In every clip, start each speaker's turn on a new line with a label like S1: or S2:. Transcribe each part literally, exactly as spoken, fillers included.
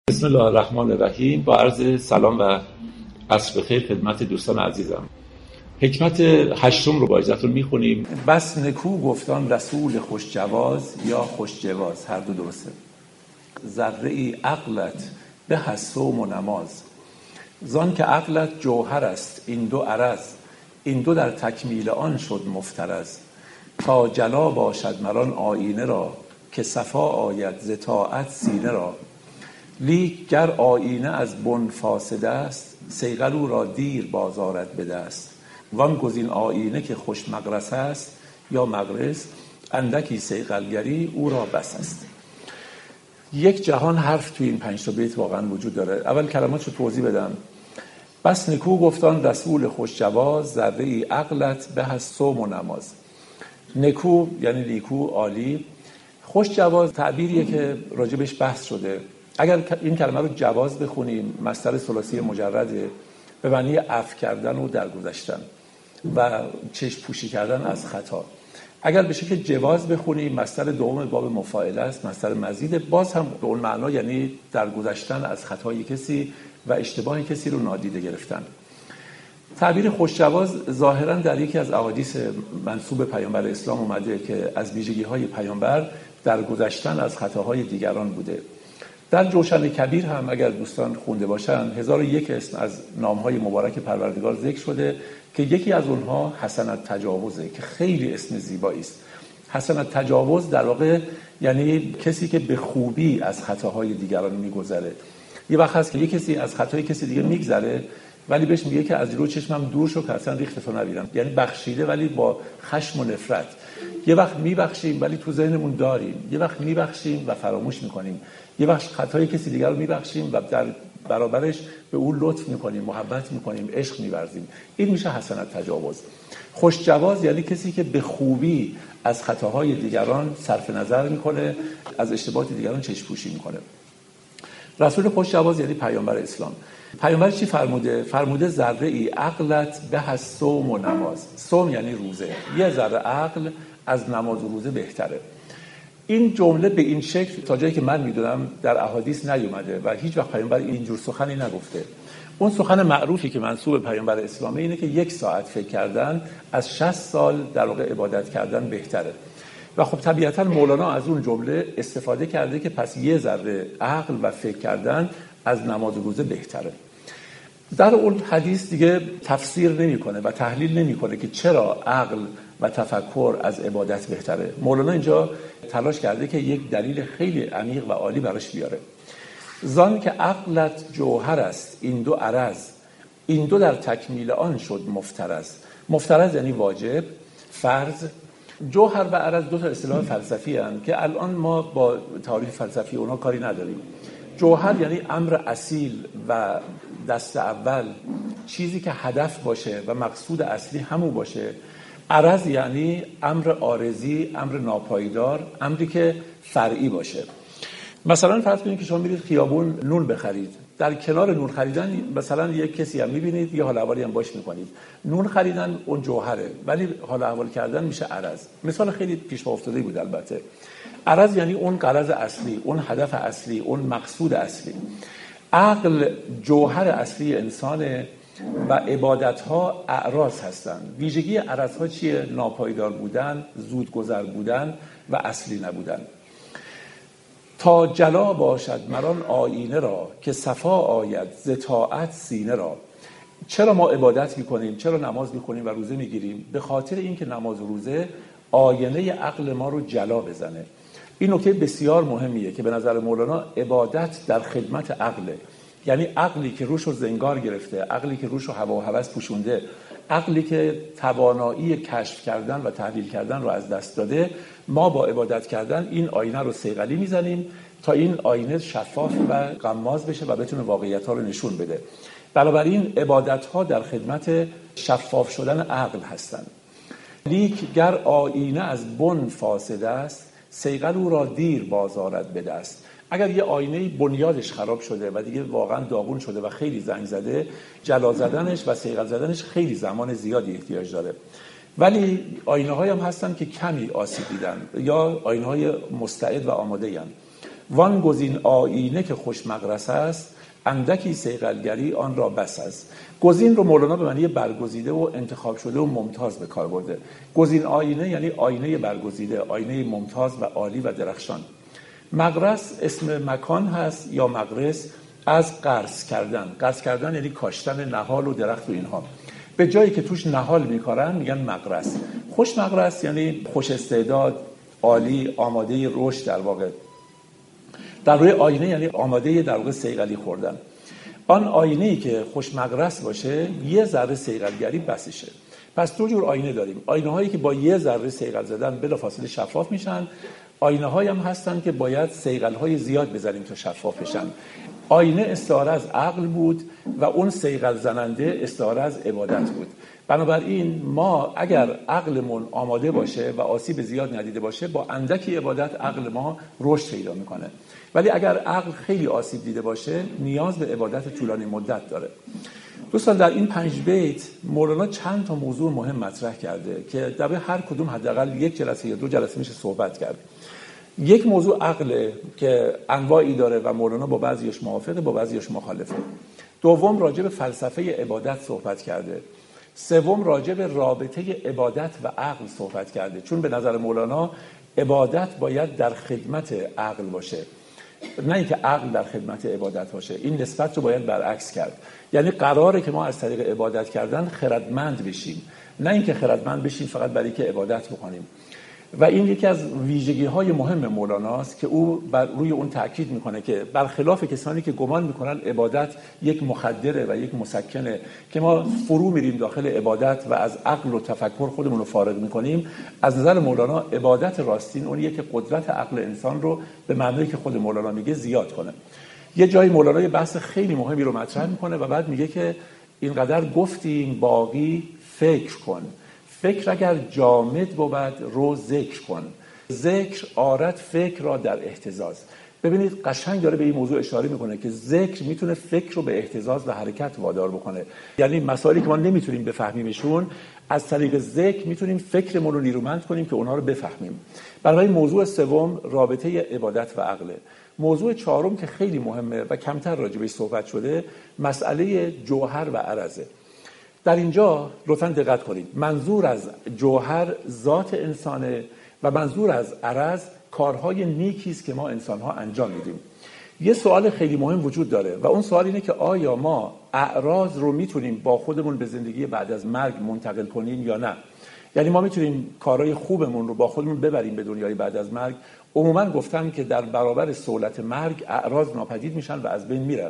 S1: بسم الله الرحمن الرحیم. با عرض سلام و عصر بخیر خدمت دوستان عزیزم. حکمت هشتم رو با اجازهتون میخونیم. بس نکو گفتان رسول خوش جواز یا خوش جواز، هر دو درسته. ذره ای عقلت به از صوم و نماز، زان که عقلت جوهر است این دو عرض، این دو در تکمیل آن شد مفترض. تا جلا باشد مران آینه را، که صفا آید ز طاعت سینه را. لیک گر آینه از بن فاسد است، صیقل او را دیر باز آرد به دست. وان گزین آینه که خوش مغرس است، یا مغرس اندکی صیقلگری او را بس است. یک جهان حرف توی این پنج تا بیت واقعا وجود داره. اول کلماتشو توضیح بدم. بس نکو گفتان رسول خوش جواز، ذره ای عقلت به از صوم و نماز. نکو یعنی نیکو، عالی. خوش جواز تعبیریه که راجبش بحث شده. اگر این کلمه رو جواز بخونیم، مصدر ثلاثی مجرده، به معنی عفو کردن و درگذشتن و چشم پوشی کردن از خطا. اگر به شکل جواز بخونیم، مصدر دوم باب مفاعله است، مصدر مزید، باز هم به اون معنا یعنی درگذشتن از خطای کسی و اشتباه کسی رو نادیده گرفتن. تعبیر خوش جواز ظاهرا در یکی از احادیث منسوب پیامبر اسلام اومده که از ویژگی‌های پیامبر درگذشتن از خطاهای دیگران بوده. در جوشن کبیر هم اگر دوستان خونده باشن، هزار و یک اسم از نامهای مبارک پروردگار ذکر شده که یکی از اونها حسن التجاوزه که خیلی اسم زیبایی است. حسن التجاوز در واقع یعنی کسی که به خوبی از خطاهای دیگران میگذره. یه وقت هست که یه کسی از خطای کسی دیگه میگذره ولی بهش میگه که از رو چشمم دور شو که اصلا ریختتو نبینم، یعنی بخشیده ولی با خشم و نفرت. یه وقت میبخشیم ولی تو ذهنمون داریم، یه وقت میبخشیم و فراموش میکنیم، یه وقت خطای کسی دیگر رو میبخشیم و در برابرش به اون لطف میکنیم، محبت میکنیم، عشق میورزیم. این میشه حسن التجاوز. خوش جواز یعنی کسی که به خوبی از خطاهای دیگران صرف نظر میکنه، از اشتباهات دیگران چشم پوشی میکنه. رسول خوش جواز یعنی پیامبر اسلام. پیامبر چی فرموده؟ فرموده ذره ای عقلت به از صوم و نماز. صوم یعنی روزه. یه ذره عقل از نماز و روزه بهتره. این جمله به این شکل تا جایی که من میدونم در احادیث نیومده و هیچ وقت پیامبر اینجور سخنی نگفته. اون سخن معروفی که منسوب پیامبر اسلامی اینه که یک ساعت فکر کردن از شصت سال در واقع عبادت کردن بهتره. و خب طبیعتا مولانا از اون جمله استفاده کرده که پس یه ذره عقل و فکر کردن از نماز و روزه بهتره. در اون حدیث دیگه تفسیر نمیکنه و تحلیل نمیکنه که چرا عقل و تفکر از عبادت بهتره. مولانا اینجا تلاش کرده که یک دلیل خیلی عمیق و عالی براش بیاره. زان که عقلت جوهر است این دو عرض، این دو در تکمیل آن شد مفترض. مفترض یعنی واجب، فرض. جوهر و عرض دو تا اصطلاح فلسفی هستند که الان ما با تعریف فلسفی اونها کاری نداریم. جوهر یعنی امر اصیل و دست اول، چیزی که هدف باشه و مقصود اصلی همون باشه. عرض یعنی امر عارضی، امر ناپایدار، امری که فرعی باشه. مثلا فرض کنید که شما میرید خیابون نون بخرید. در کنار نون خریدن مثلا یک کسی هم میبینید، یه حال احوالی هم باش میکنید. نون خریدن اون جوهره، ولی حال احوال کردن میشه عرض. مثال خیلی پیش پا افتاده بود البته. عرض یعنی اون غرض اصلی، اون هدف اصلی، اون مقصود اصلی. عقل جوهر اصلی انسانه و عبادت‌ها اعراض هستند. ویژگی اعراض‌ها چیه؟ ناپایدار بودن، زودگذر بودن و اصلی نبودن. تا جلا باشد مران آینه را، که صفا آید ز طاعت سینه را. چرا ما عبادت می‌کنیم؟ چرا نماز می‌خونیم و روزه می‌گیریم؟ به خاطر اینکه نماز و روزه آینه عقل ما رو جلا بزنه. این نکته بسیار مهمیه که به نظر مولانا عبادت در خدمت عقله. یعنی عقلی که روش رو زنگار گرفته، عقلی که روش رو هوا و هوس پوشونده، عقلی که توانایی کشف کردن و تحلیل کردن رو از دست داده، ما با عبادت کردن این آینه رو صیقلی میزنیم تا این آینه شفاف و غماز بشه و بتونه واقعیت‌ها رو نشون بده. بنابراین عبادت‌ها در خدمت شفاف شدن عقل هستند. لیک گر آینه از بن فاسد است، صیقل او را دیر باز آرد به دست. اگر یه آینه بنیادش خراب شده و دیگه واقعا داغون شده و خیلی زنگ زده، جلا زدنش و صیقل زدنش خیلی زمان زیادی احتیاج داره. ولی آینه‌هایی هم هستن که کمی آسیب دیدن یا آینه‌های مستعد و آماده‌اند. وان گزین آیینه که خوش مغرس است، اندکی صیقلگری آن را بس است. گزین رو مولانا به معنی برگزیده و انتخاب شده و ممتاز به کار برده. گزین آینه یعنی آینه برگزیده، آینه ممتاز و عالی و درخشان. مغرس اسم مکان هست یا مغرس، از غرس کردن. غرس کردن یعنی کاشتن نهال و درخت و اینها. به جایی که توش نهال میکارن میگن مغرس. خوش مغرس یعنی خوش استعداد، عالی، آماده رشد در واقع. در روی آینه یعنی آماده در واقع صیقلی خوردن. آن آینه‌ای که خوش مغرس باشه یه ذره صیقلگری بسشه. پس دو جور آینه داریم. آینه‌هایی که با یه ذره صیقل زدن بلافاصله شفاف میشن. آینه‌هایی هم هستن که باید صیقل‌های زیاد بزنیم تا شفاف بشن. آینه استعاره از عقل بود و اون صیقل زننده استعاره از عبادت بود. بنابراین ما اگر عقلمون آماده باشه و آسیب زیاد ندیده باشه، با اندکی عبادت عقل ما رشد پیدا میکنه. ولی اگر عقل خیلی آسیب دیده باشه، نیاز به عبادت طولانی مدت داره. دوستان، در این پنج بیت مولانا چند تا موضوع مهم مطرح کرده که در هر کدوم حداقل یک جلسه یا دو جلسه میشه صحبت کرد. یک موضوع عقله که انواعی داره و مولانا با بعضیش موافقه، با بعضیش مخالفه. دوم راجع به فلسفه عبادت صحبت کرده. سوم راجع به رابطه عبادت و عقل صحبت کرده، چون به نظر مولانا عبادت باید در خدمت عقل باشه، نه اینکه عقل در خدمت عبادت باشه. این نسبت رو باید برعکس کرد. یعنی قراره که ما از طریق عبادت کردن خردمند بشیم، نه اینکه خردمند بشیم فقط برای که عبادت بکنیم. و این یکی از ویژگی‌های مهم مولاناست که او بر روی اون تاکید میکنه که برخلاف کسانی که گمان میکنن عبادت یک مخدره و یک مسکنه که ما فرو میریم داخل عبادت و از عقل و تفکر خودمون رو فارغ میکنیم، از نظر مولانا عبادت راستین اونیه که قدرت عقل انسان رو به معنی که خود مولانا میگه زیاد کنه. یه جایی مولانا یه بحث خیلی مهمی رو مطرح میکنه و بعد میگه که اینقدر گفتیم باقی فکر کن، فکر اگر جامد بود رو ذکر کن، ذکر آرد فکر را در اهتزاز. ببینید قشنگ داره به این موضوع اشاره میکنه که ذکر میتونه فکر رو به اهتزاز و حرکت وادار بکنه. یعنی مسائلی که ما نمیتونیم بفهمیمشون، از طریق ذکر میتونیم فکرمون رو نیرومند کنیم که اونها رو بفهمیم. برای موضوع سوم رابطه عبادت و عقله. موضوع چهارم که خیلی مهمه و کمتر راجع بهش صحبت شده، مسئله جوهر و عرضه. در اینجا لطفاً دقت کنید. منظور از جوهر ذات انسانه و منظور از عرض کارهای نیکی است که ما انسان‌ها انجام میدیم. یه سوال خیلی مهم وجود داره و اون سوال اینه که آیا ما اعراض رو میتونیم با خودمون به زندگی بعد از مرگ منتقل کنیم یا نه؟ یعنی ما میتونیم کارهای خوبمون رو با خودمون ببریم به دنیای بعد از مرگ. عموماً گفتن که در برابر سهولت مرگ اعراض ناپدید میشن و از بین میرن.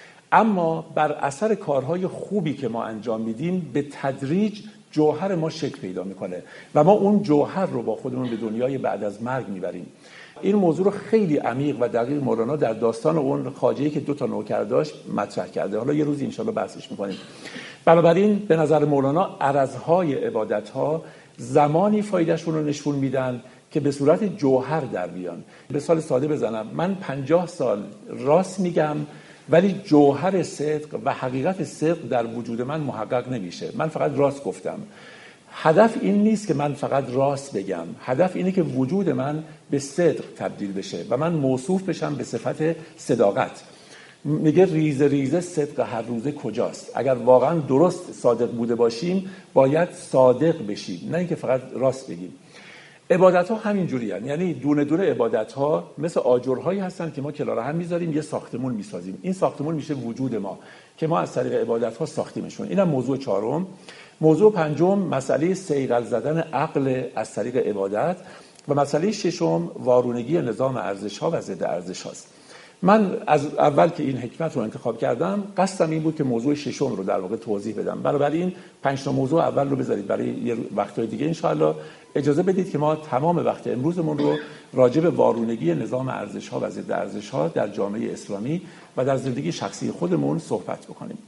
S1: اما بر اثر کارهای خوبی که ما انجام میدیم به تدریج جوهر ما شکل پیدا میکنه و ما اون جوهر رو با خودمون به دنیای بعد از مرگ میبریم. این موضوع رو خیلی عمیق و دقیق مولانا در داستان اون خواجه‌ای که دو تا نوکر داشت مطرح کرده. حالا یه روز انشالله بحثش میکنیم. بنابراین به نظر مولانا عرضهای عبادت‌ها زمانی فایدهشون رو نشون میدن که به صورت جوهر در بیان. مثال ساده بزنم، من پنجاه سال راست میگم ولی جوهر صدق و حقیقت صدق در وجود من محقق نمیشه. من فقط راست گفتم. هدف این نیست که من فقط راست بگم. هدف اینه که وجود من به صدق تبدیل بشه و من موصوف بشم به صفت صداقت. میگه ریزه ریزه صدق هر روزه کجاست؟ اگر واقعا درست صادق بوده باشیم باید صادق بشیم، نه اینکه فقط راست بگیم. عبادت ها همین جوری هستند. یعنی دونه دونه عبادت ها مثل آجرهایی هستن که ما کنار هم میذاریم یه ساختمون میسازیم. این ساختمون میشه وجود ما که ما از طریق عبادت ها ساختیمشون. اینم موضوع چهارم. موضوع پنجم مسئله صیقل زدن عقل از طریق عبادت و مسئله ششم وارونگی نظام ارزش ها و ضد ارزش هاست. من از اول که این حکمت رو انتخاب کردم قصدم این بود که موضوع ششم رو در واقع توضیح بدم. بنابراین پنج تا موضوع اول رو بذارید برای یه وقت‌های دیگه. انشاءالله اجازه بدید که ما تمام وقت امروزمون رو راجع به وارونگی نظام ارزش‌ها و ضد ارزش‌ها در جامعه اسلامی و در زندگی شخصی خودمون صحبت بکنیم.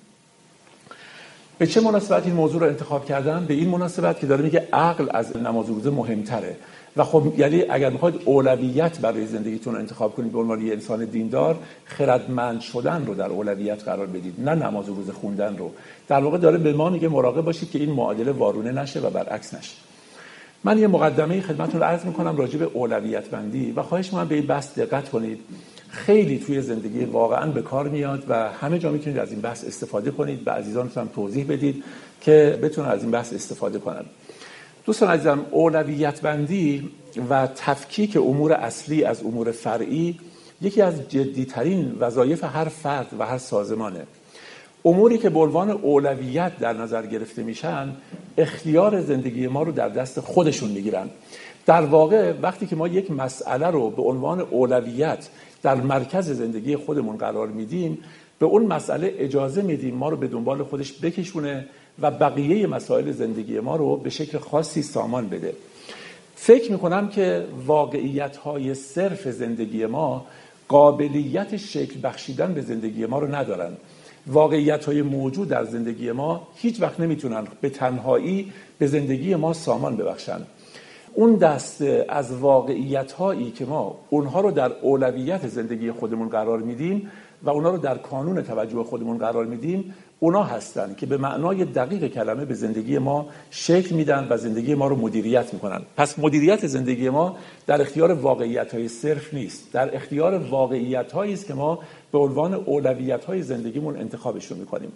S1: به چه مناسبت این موضوع رو انتخاب کردم؟ به این مناسبت که داره میگه عقل از نماز و روزه مهمتره. و خب یعنی اگر میخواید اولویت برای زندگیتون رو انتخاب کنید به عنوان یه انسان دیندار، خردمند شدن رو در اولویت قرار بدید، نه نماز و روزه خوندن رو. در واقع داره به ما میگه مراقب باشید که این معادله وارونه نشه و برعکس نشه. من یه مقدمه خدمتتون رو عرض میکنم راجع به اولویت بندی و خواهش می‌کنم به این بحث دقت کنید. خیلی توی زندگی واقعا به کار میاد و همه جا میتونید از این بحث استفاده کنید و عزیزانتون هم توضیح بدید که بتونن از این بحث استفاده کنن. دوستان عزیزم، اولویت بندی و تفکیک امور اصلی از امور فرعی یکی از جدیترین وظایف هر فرد و هر سازمانه. اموری که به عنوان اولویت در نظر گرفته میشن اختیار زندگی ما رو در دست خودشون میگیرن. در واقع وقتی که ما یک مسئله رو به عنوان اولویت در مرکز زندگی خودمون قرار میدیم، به اون مسئله اجازه میدیم ما رو به دنبال خودش بکشونه و بقیه مسائل زندگی ما رو به شکل خاصی سامان بده. فکر میکنم که واقعیت‌های صرف زندگی ما قابلیت شکل بخشیدن به زندگی ما رو ندارن. واقعیت‌های موجود در زندگی ما هیچ وقت نمیتونن به تنهایی به زندگی ما سامان ببخشن. اون دسته از واقعیت‌هایی که ما اونها رو در اولویت زندگی خودمون قرار میدیم و اونها رو در کانون توجه خودمون قرار میدیم، اونا هستن که به معنای دقیق کلمه به زندگی ما شکل میدن و زندگی ما رو مدیریت میکنن. پس مدیریت زندگی ما در اختیار واقعیت‌های صرف نیست، در اختیار واقعیت‌هایی است که ما به عنوان اولویت‌های زندگیمون انتخابشون میکنیم.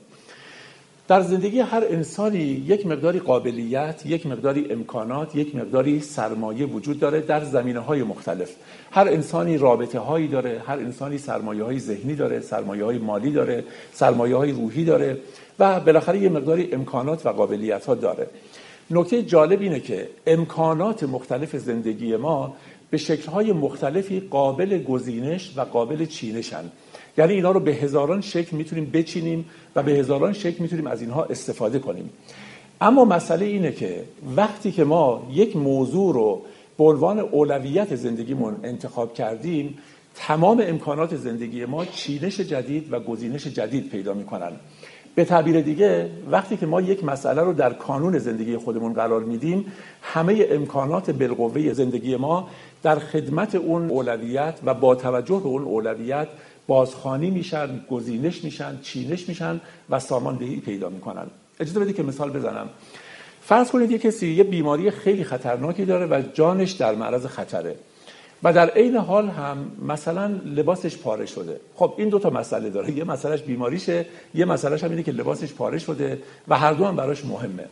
S1: در زندگی هر انسانی یک مقداری قابلیت، یک مقداری امکانات، یک مقداری سرمایه وجود داره در زمینه‌های مختلف. هر انسانی رابطه‌هایی داره، هر انسانی سرمایه‌های ذهنی داره، سرمایه‌های مالی داره، سرمایه‌های روحی داره و بالاخره یک مقداری امکانات و قابلیت‌ها داره. نکته جالب اینه که امکانات مختلف زندگی ما به شکل‌های مختلفی قابل گزینش و قابل چینشن. یعنی اینا رو به هزاران شکل میتونیم بچینیم و به هزاران شکل میتونیم از اینها استفاده کنیم. اما مسئله اینه که وقتی که ما یک موضوع رو به عنوان اولویت زندگیمون انتخاب کردیم، تمام امکانات زندگی ما چینش جدید و گزینش جدید پیدا میکنن. به تعبیر دیگه وقتی که ما یک مسئله رو در کانون زندگی خودمون قرار میدیم، همه امکانات بالقوه زندگی ما در خدمت اون اولویت و با توجه به اون اولویت بازخوانی میشن، گزینش میشن، چینش میشن و ساماندهی پیدا میکنن. اجازه بدید که مثال بزنم. فرض کنید یک کسی یه بیماری خیلی خطرناکی داره و جانش در معرض خطره و در عین حال هم مثلا لباسش پاره شده. خب این دو تا مسئله داره، یه مسئلهش بیماریشه، یه مسئلهش هم اینه که لباسش پاره شده و هر دو هم براش مهمه.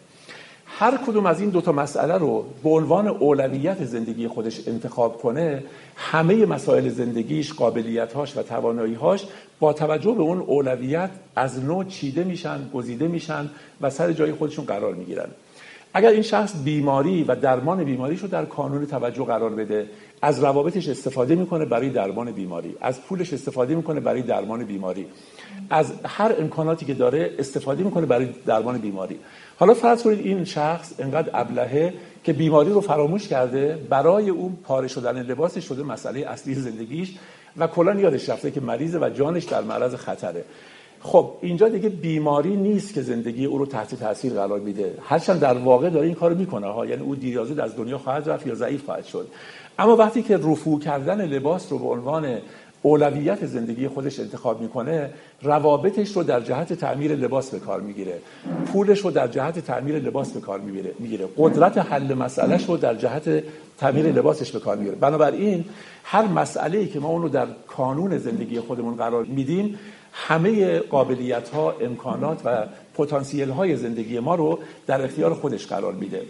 S1: هر کدوم از این دو تا مسئله رو به عنوان اولویت زندگی خودش انتخاب کنه، همه مسائل زندگیش، قابلیت‌هاش و توانایی‌هاش با توجه به اون اولویت از نوع چیده میشن، گزیده میشن و سر جای خودشون قرار میگیرن. اگر این شخص بیماری و درمان بیماریشو در کانون توجه قرار بده، از روابطش استفاده میکنه برای درمان بیماری، از پولش استفاده میکنه برای درمان بیماری، از هر امکاناتی که داره استفاده میکنه برای درمان بیماری. حالا فرض کنید این شخص انقدر ابلهه که بیماری رو فراموش کرده، برای اون پاره شدن لباسش شده مسئله اصلی زندگیش و کلا یادش رفته که مریضه و جانش در معرض خطره. خب اینجا دیگه بیماری نیست که زندگی او رو تحت تاثیر قرار میده، هرچند در واقع داره این کارو میکنه ها، یعنی او دیر یا زود از دنیا خواهد رفت یا ضعیف خواهد شد. اما وقتی که رفو کردن لباس رو به عنوان اولویت زندگی خودش انتخاب میکنه، روابطش رو در جهت تعمیر لباس به کار میگیره، پولش رو در جهت تعمیر لباس به کار میگیره، قدرت حل مسئلهش رو در جهت تعمیر لباسش به کار میگیره. بنابراین هر مسئله‌ای که ما اون رو در کانون زندگی خودمون قرار میدیم، همه قابلیت‌ها، امکانات و پتانسیل‌های زندگی ما رو در اختیار خودش قرار میده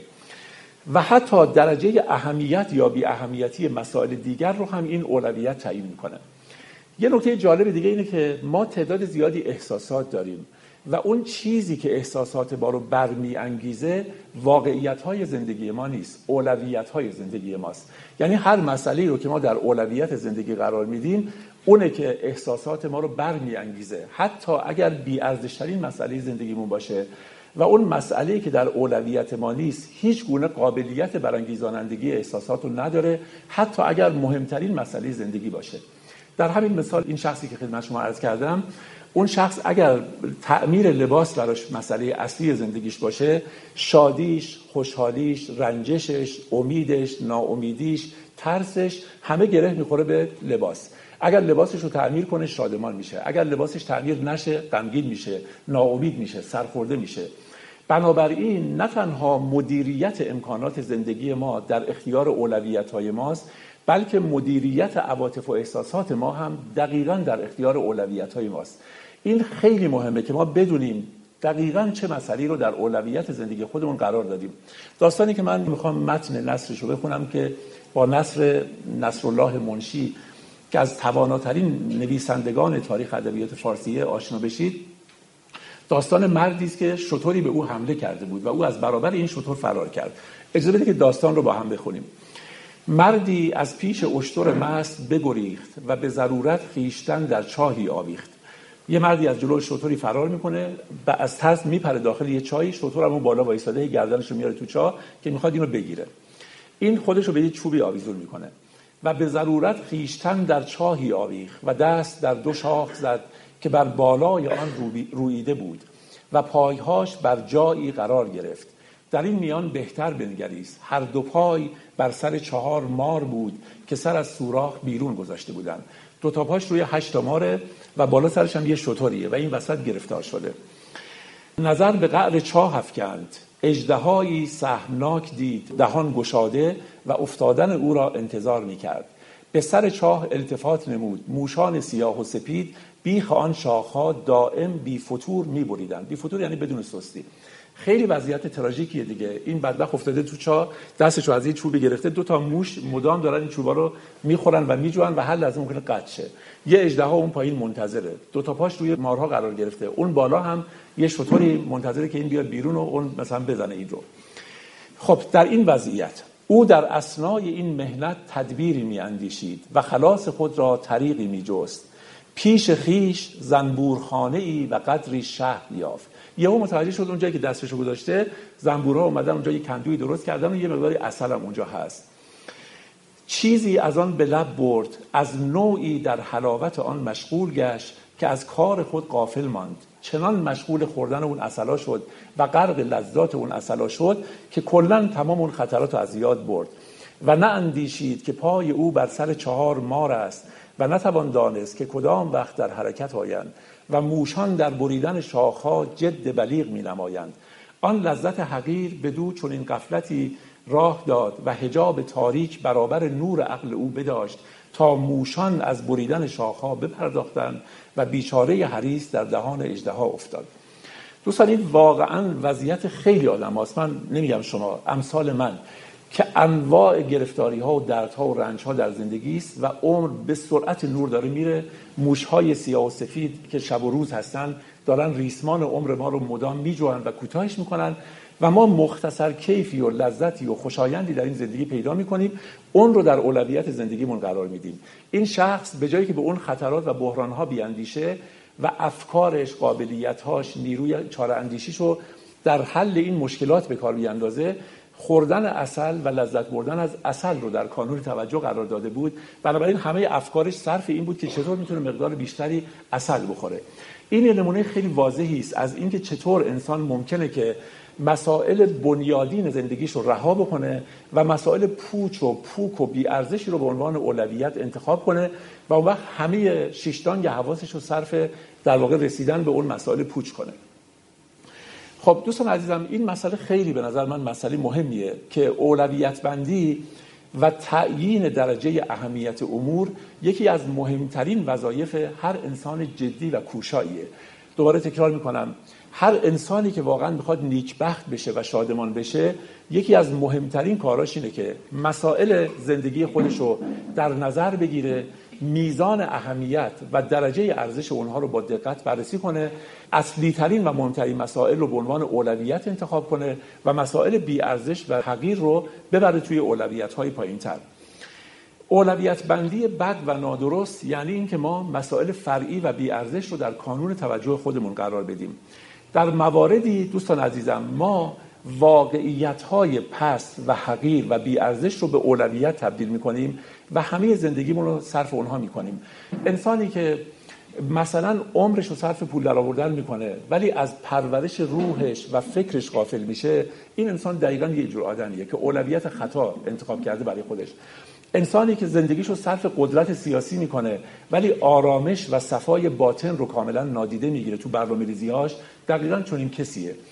S1: و حتی درجه اهمیت یا بی اهمیتی مسائل دیگر رو هم این اولویت تعیین میکنه. یه نکته جالب دیگه اینه که ما تعداد زیادی احساسات داریم و اون چیزی که احساسات ما رو برمی انگیزه واقعیت‌های زندگی ما نیست، اولویت‌های زندگی ماست. یعنی هر مسئله‌ای رو که ما در اولویت زندگی قرار میدیم، اونه که احساسات ما رو برمی انگیزه، حتی اگر بی ارزش‌ترین مسئله زندگیمون باشه و اون مسئله‌ای که در اولویت ما نیست هیچ گونه قابلیت برانگیزانندگی احساسات رو نداره، حتی اگر مهمترین مسئله زندگی باشه. در همین مثال این شخصی که خدمت شما عرض کردم، اون شخص اگر تعمیر لباس براش مسئله اصلی زندگیش باشه، شادیش، خوشحالیش، رنجشش، امیدش، ناامیدیش، ترسش همه گره میخوره به لباس. اگر لباسش رو تعمیر کنه شادمان میشه، اگر لباسش تعمیر نشه غمگین میشه، ناامید میشه، سرخورده میشه. بنابراین نه تنها مدیریت امکانات زندگی ما در اختیار اولویت‌های ماست، بلکه مدیریت عواطف و احساسات ما هم دقیقاً در اختیار اولویت‌های ماست. این خیلی مهمه که ما بدونیم دقیقاً چه مسئله‌ای رو در اولویت زندگی خودمون قرار دادیم. داستانی که من میخوام متن نثرش رو بخونم که با نثر نصرالله منشی که از تواناترین نویسندگان تاریخ ادبیات فارسی آشنا بشید، داستان مردی است که شتری به او حمله کرده بود و او از برابر این شتر فرار کرد. اجازه بدید که داستان رو با هم بخونیم. مردی از پیش اشتر مست بگریخت و به ضرورت خیشتن در چاهی آویخت. یه مردی از جلوی شتری فرار میکنه و از ترس میپره داخل یه چاهی، شتر هم اون بالا وایساده، گردنشو میاره تو چاه که میخواد اینو بگیره. این خودشو به یه چوبی آویزون میکنه و به ضرورت خیشتن در چاهی آویخت و دست در دو شاخ زد که بر بالای آن رویده بود و پایهاش بر جایی قرار گرفت. در این میان بهتر بنگریست، هر دو پای بر سر چهار مار بود که سر از سوراخ بیرون گذاشته بودند. دو تا پاش روی هشت تا ماره و بالا سرش هم یه شتریه و این وسط گرفتار شده. نظر به قعر چاه افکند، اژدهایی سهمناک دید، دهان گشاده و افتادن او را انتظار می‌کرد. به سر چاه التفات نمود، موشان سیاه و سپید بیخ آن شاخها دائم بی فتور می‌بریدند. بی فتور یعنی بدون سستی. خیلی وضعیت تراژیکیه دیگه. این بدبخت افتاده تو چاه، دستشو از این چوبی گرفته، دو تا موش مدام دارن این چوبا رو میخورن و میجوان و هر لحظه ممکنه قطع شه. یه اژدها اون پایین منتظره، دو تا پاش روی مارها قرار گرفته، اون بالا هم یه شتری منتظره که این بیاد بیرون و اون مثلا بزنه این رو. خب در این وضعیت او در اثنای این مهنت تدبیری میاندیشید و خلاص خود را طریقی میجست. پیش خیش زنبورخانه‌ای و قدری شهر یافت. یهو متوجه شد اونجایی که دستشو گذاشته زنبورها اومدن اونجا، یه کندوی درست کردن و یه مقداری عسل هم اونجا هست. چیزی از آن به لب برد، از نوعی در حلاوت آن مشغول گشت که از کار خود غافل ماند. چنان مشغول خوردن اون عسلا شد و غرق لذات اون عسلا شد که کلاً تمام اون خطرات رو از یاد برد و نه اندیشید که پای او بر سر چهار مار است و نتوان دانست که کدام وقت در حرکت آیند و موشان در بریدن شاخها جد بلیغ می نمایند. آن لذت حقیر بدو چون این غفلتی راه داد و حجاب تاریک برابر نور عقل او بداشت تا موشان از بریدن شاخها بپرداختند و بیچاره حریص در دهان اژدها افتاد. دوستان این واقعا وضعیت خیلی آدم هاست. من نمیگم شما، امثال من که انواع گرفتاری ها و دردها و رنج ها در زندگی است و عمر به سرعت نور داره میره. موش های سیاه و سفید که شب و روز هستن دارن ریسمان عمر ما رو مدام میجوان و کوتاهش میکنن و ما مختصر کیفی و لذتی و خوشایندی در این زندگی پیدا میکنیم، اون رو در اولویت زندگیمون قرار میدیم. این شخص به جایی که به اون خطرات و بحران ها بیاندیشه و افکارش، قابلیت‌هاش، نیروی چاره اندیشیشو در حل این مشکلات به کار بیاندازه، خوردن عسل و لذت بردن از عسل رو در کانون توجه قرار داده بود. بنابراین همه افکارش صرف این بود که چطور میتونه مقدار بیشتری عسل بخوره. این نمونه خیلی واضحی است از اینکه چطور انسان ممکنه که مسائل بنیادین زندگیش رو رها بکنه و مسائل پوچ و پوک و بی‌ارزشی رو به عنوان اولویت انتخاب کنه و اون وقت همه شیشتانگ حواسش رو صرف در واقع رسیدن به اون مسائل پوچ کنه. خب دوستان عزیزم، این مسئله خیلی به نظر من مسئله مهمیه که اولویت بندی و تعیین درجه اهمیت امور یکی از مهمترین وظایف هر انسان جدی و کوشاییه. دوباره تکرار میکنم، هر انسانی که واقعا میخواد نیکبخت بشه و شادمان بشه، یکی از مهمترین کاراش اینه که مسائل زندگی خودشو در نظر بگیره، میزان اهمیت و درجه ارزش اونها رو با دقت بررسی کنه، اصلی ترین و مهمترین مسائل رو به عنوان اولویت انتخاب کنه و مسائل بی ارزش و حقیر رو ببره توی اولویت‌های پایین‌تر. اولویت بندی بد و نادرست یعنی این که ما مسائل فرعی و بی ارزش رو در کانون توجه خودمون قرار بدیم. در مواردی دوستان عزیزم ما واقعیت‌های پست و حقیر و بی ارزش رو به اولویت تبدیل می‌کنیم و همه زندگیمون رو صرف اونها می‌کنیم. انسانی که مثلا عمرش رو صرف پول درآوردن می‌کنه ولی از پرورش روحش و فکرش غافل میشه، این انسان دقیقاً یه جور آدمیه که اولویت خطا انتخاب کرده برای خودش. انسانی که زندگیشو صرف قدرت سیاسی میکنه ولی آرامش و صفای باطن رو کاملا نادیده میگیره تو برنامه‌ریزی‌هاش، دقیقاً چنین کسیه.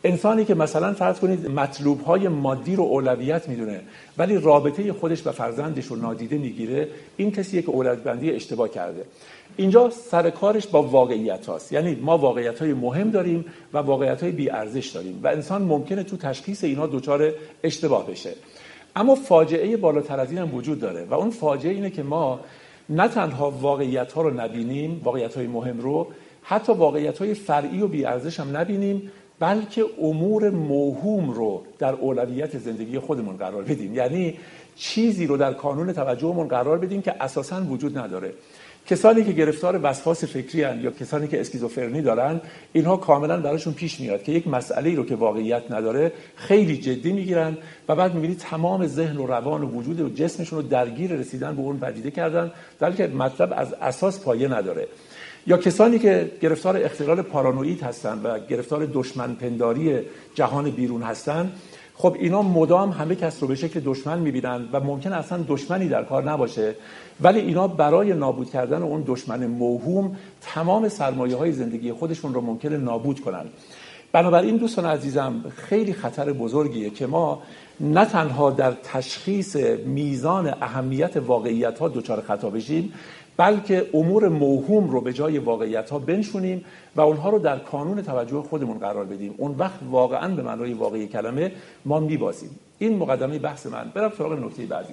S1: انسانی که مثلا فرض کنید مطلوب‌های مادی رو اولویت میدونه ولی رابطه خودش و فرزندش رو نادیده میگیره، این کسیه که اولویت بندی اشتباه کرده. اینجا سر کارش با واقعیت هاست، یعنی ما واقعیت های مهم داریم و واقعیت های بی ارزش داریم و انسان ممکنه تو تشخیص اینها دچار اشتباه بشه. اما فاجعه بالاتر از این هم وجود داره و اون فاجعه اینه که ما نه تنها واقعیت ها رو نبینیم، واقعیت های مهم رو، حتی واقعیت های فرعی و بی ارزش هم نبینیم، بلکه امور موهوم رو در اولویت زندگی خودمون قرار بدیم. یعنی چیزی رو در کانون توجهمون قرار بدیم که اساساً وجود نداره. کسانی که گرفتار وسواس فکری هستند یا کسانی که اسکیزوفرنی دارن، اینها کاملا براشون پیش میاد که یک مسئله رو که واقعیت نداره خیلی جدی میگیرن و بعد میبینید تمام ذهن و روان و وجود و جسمشون رو درگیر رسیدن به اون پدیده کردن، در حالی که مطلب از اساس پایه نداره. یا کسانی که گرفتار اختلال پارانوید هستن و گرفتار دشمن پنداری جهان بیرون هستن، خب اینا مدام همه کس رو به شکل دشمن میبینن و ممکن اصلا دشمنی در کار نباشه، ولی اینا برای نابود کردن اون دشمن موهوم تمام سرمایه های زندگی خودشون رو ممکنه نابود کنن. بنابراین دوستان عزیزم، خیلی خطر بزرگیه که ما نه تنها در تشخیص میزان اهمیت واقعیت ها دچار خطا بشیم، بلکه امور موهوم رو به جای واقعیت ها بنشونیم و اونها رو در کانون توجه خودمون قرار بدیم. اون وقت واقعا به معنای واقعی کلمه ما میبازیم. این مقدمه بحث من. برم سراغ نکته بعدی.